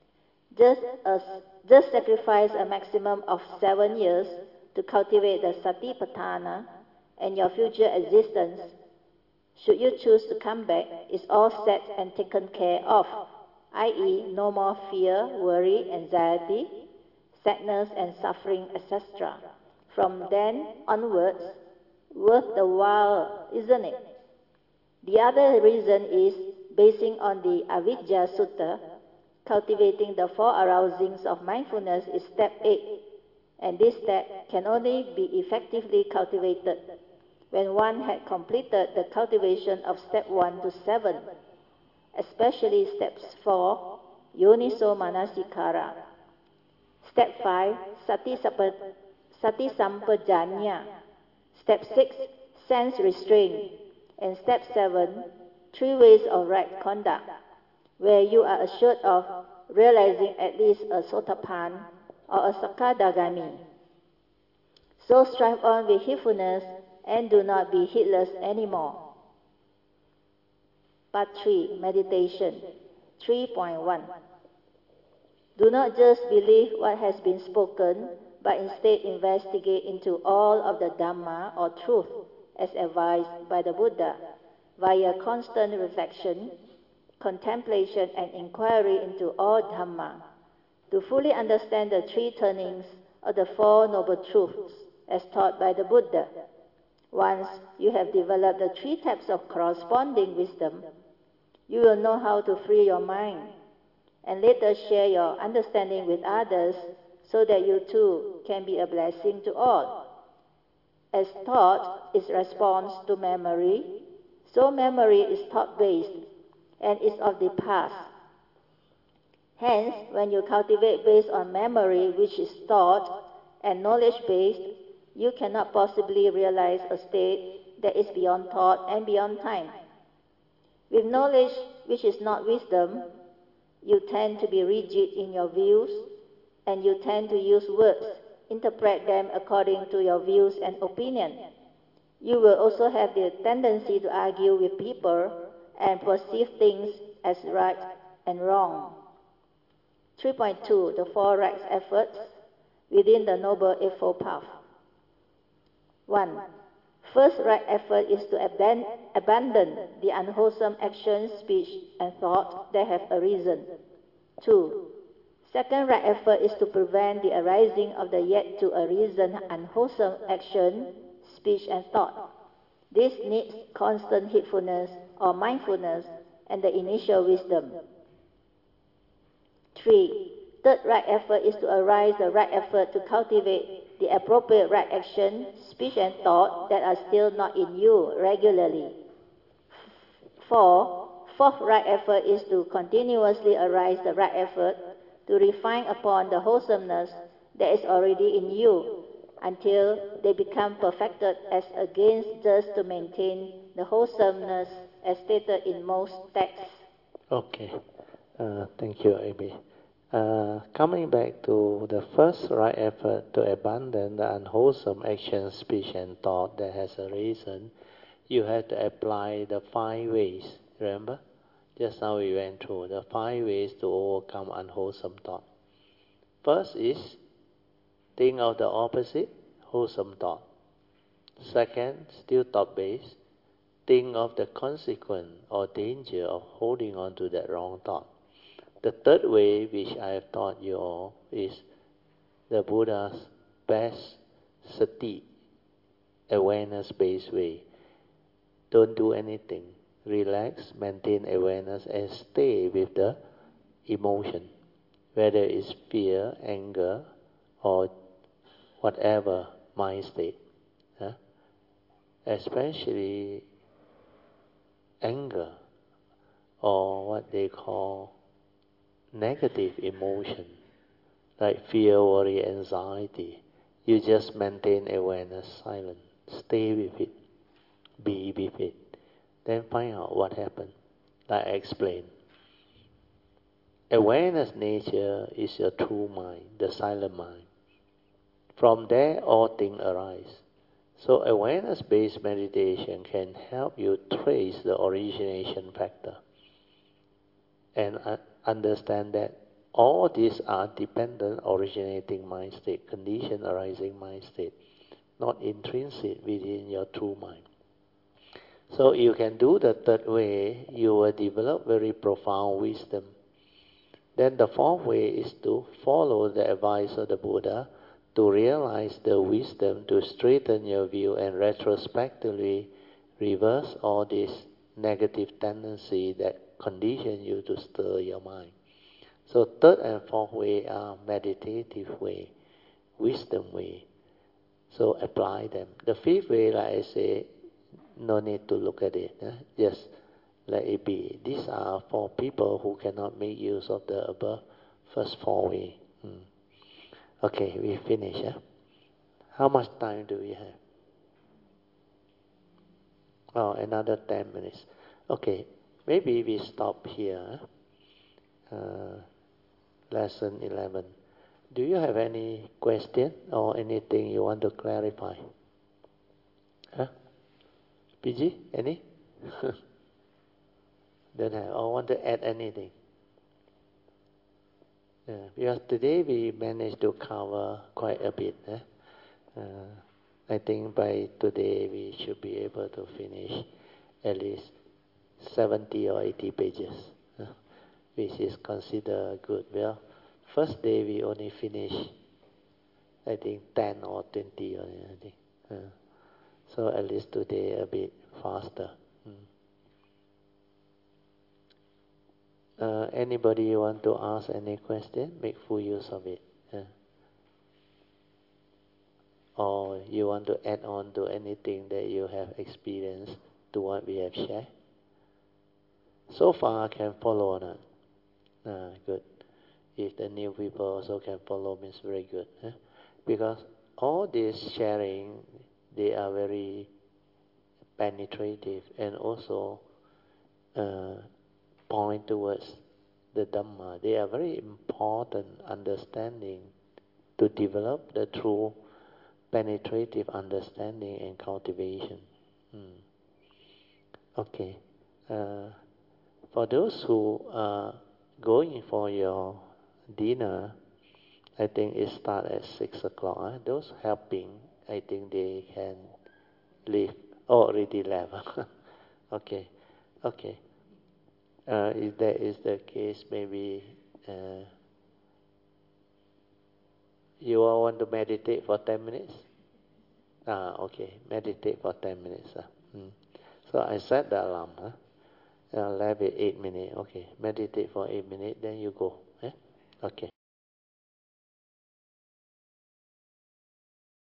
Just sacrifice a maximum of 7 years to cultivate the satipatthana, and your future existence, should you choose to come back, is all set and taken care of, i.e. no more fear, worry, anxiety, sadness and suffering, etc. From then onwards, worth the while, isn't it? The other reason is, basing on the Avijja Sutta, cultivating the 4 arousings of mindfulness is step 8, and this step can only be effectively cultivated when one had completed the cultivation of step 1 to 7, especially steps 4, Yoniso Manasikara, step 5, Sati Sampajanya, step 6, sense restraint, and step 7, 3 ways of right conduct, where you are assured of realizing at least a Sotapanna or a Sakadagami. So strive on with heedfulness and do not be heedless anymore. Part 3, Meditation 3.1. Do not just believe what has been spoken, but instead investigate into all of the Dhamma or truth as advised by the Buddha via constant reflection, contemplation and inquiry into all Dhamma, to fully understand the 3 turnings of the 4 noble truths as taught by the Buddha. Once you have developed the 3 types of corresponding wisdom, you will know how to free your mind, and later share your understanding with others so that you too can be a blessing to all. As thought is response to memory, so memory is thought-based and is of the past. Hence, when you cultivate based on memory, which is thought, and knowledge-based, you cannot possibly realize a state that is beyond thought and beyond time. With knowledge, which is not wisdom, you tend to be rigid in your views, and you tend to use words, interpret them according to your views and opinion. You will also have the tendency to argue with people and perceive things as right and wrong. 3.2, the 4 right efforts within the Noble Eightfold Path. 1. First right effort is to abandon the unwholesome action, speech, and thought that have arisen. 2. Second right effort is to prevent the arising of the yet to arisen unwholesome action, speech, and thought. This needs constant heedfulness or mindfulness and the initial wisdom. 3. Third right effort is to arise the right effort to cultivate the appropriate right action, speech, and thought that are still not in you regularly. 4. fourth right effort is to continuously arise the right effort to refine upon the wholesomeness that is already in you until they become perfected as against just to maintain the wholesomeness as stated in most texts. Okay. Thank you, Amy. Coming back to the first right effort to abandon the unwholesome action, speech, and thought that has arisen, you have to apply the 5 ways. Remember? Just now we went through the 5 ways to overcome unwholesome thought. First is think of the opposite, wholesome thought. Second, still thought-based, think of the consequence or danger of holding on to that wrong thought. The third way, which I have taught you all, is the Buddha's best sati, awareness-based way. Don't do anything. Relax, maintain awareness, and stay with the emotion, whether it's fear, anger, or whatever mind state. Especially anger, or what they call negative emotion, like fear, worry, anxiety. You just maintain awareness, silent, stay with it, be with it. Then find out what happened. Like I explained. Awareness nature is your true mind, the silent mind. From there, all things arise. So awareness-based meditation can help you trace the origination factor and understand that all these are dependent originating mind state, condition arising mind state, not intrinsic within your true mind. So you can do the third way, you will develop very profound wisdom. Then the fourth way is to follow the advice of the Buddha to realize the wisdom to straighten your view and retrospectively reverse all this negative tendency that condition you to stir your mind. So third and fourth way are meditative way, wisdom way. So apply them. The fifth way, like I say, no need to look at it. Just let it be. These are for people who cannot make use of the above first 4 ways. Okay, we finish. How much time do we have? Oh, another 10 minutes. Okay, maybe we stop here. Lesson 11. Do you have any question or anything you want to clarify? PG, any? Don't have. Or want to add anything? Because today we managed to cover quite a bit. I think by today we should be able to finish at least 70 or 80 pages, which is considered good. Well, first day we only finished, I think 10 or 20 or anything. So at least today a bit faster. Anybody want to ask any question? Make full use of it. Or you want to add on to anything that you have experienced to what we have shared? So far I can follow or not? Good. If the new people also can follow, means very good. Because all this sharing, they are very penetrative and also point towards the Dhamma. They are very important understanding to develop the true penetrative understanding and cultivation. Okay. For those who are going for your dinner, I think it starts at 6 o'clock. Those helping, I think they can leave. Oh, already left. Okay. If that is the case, maybe you all want to meditate for 10 minutes? Okay. Meditate for 10 minutes. So I set the alarm. Left it 8 minutes. Okay. Meditate for 8 minutes, then you go. Okay.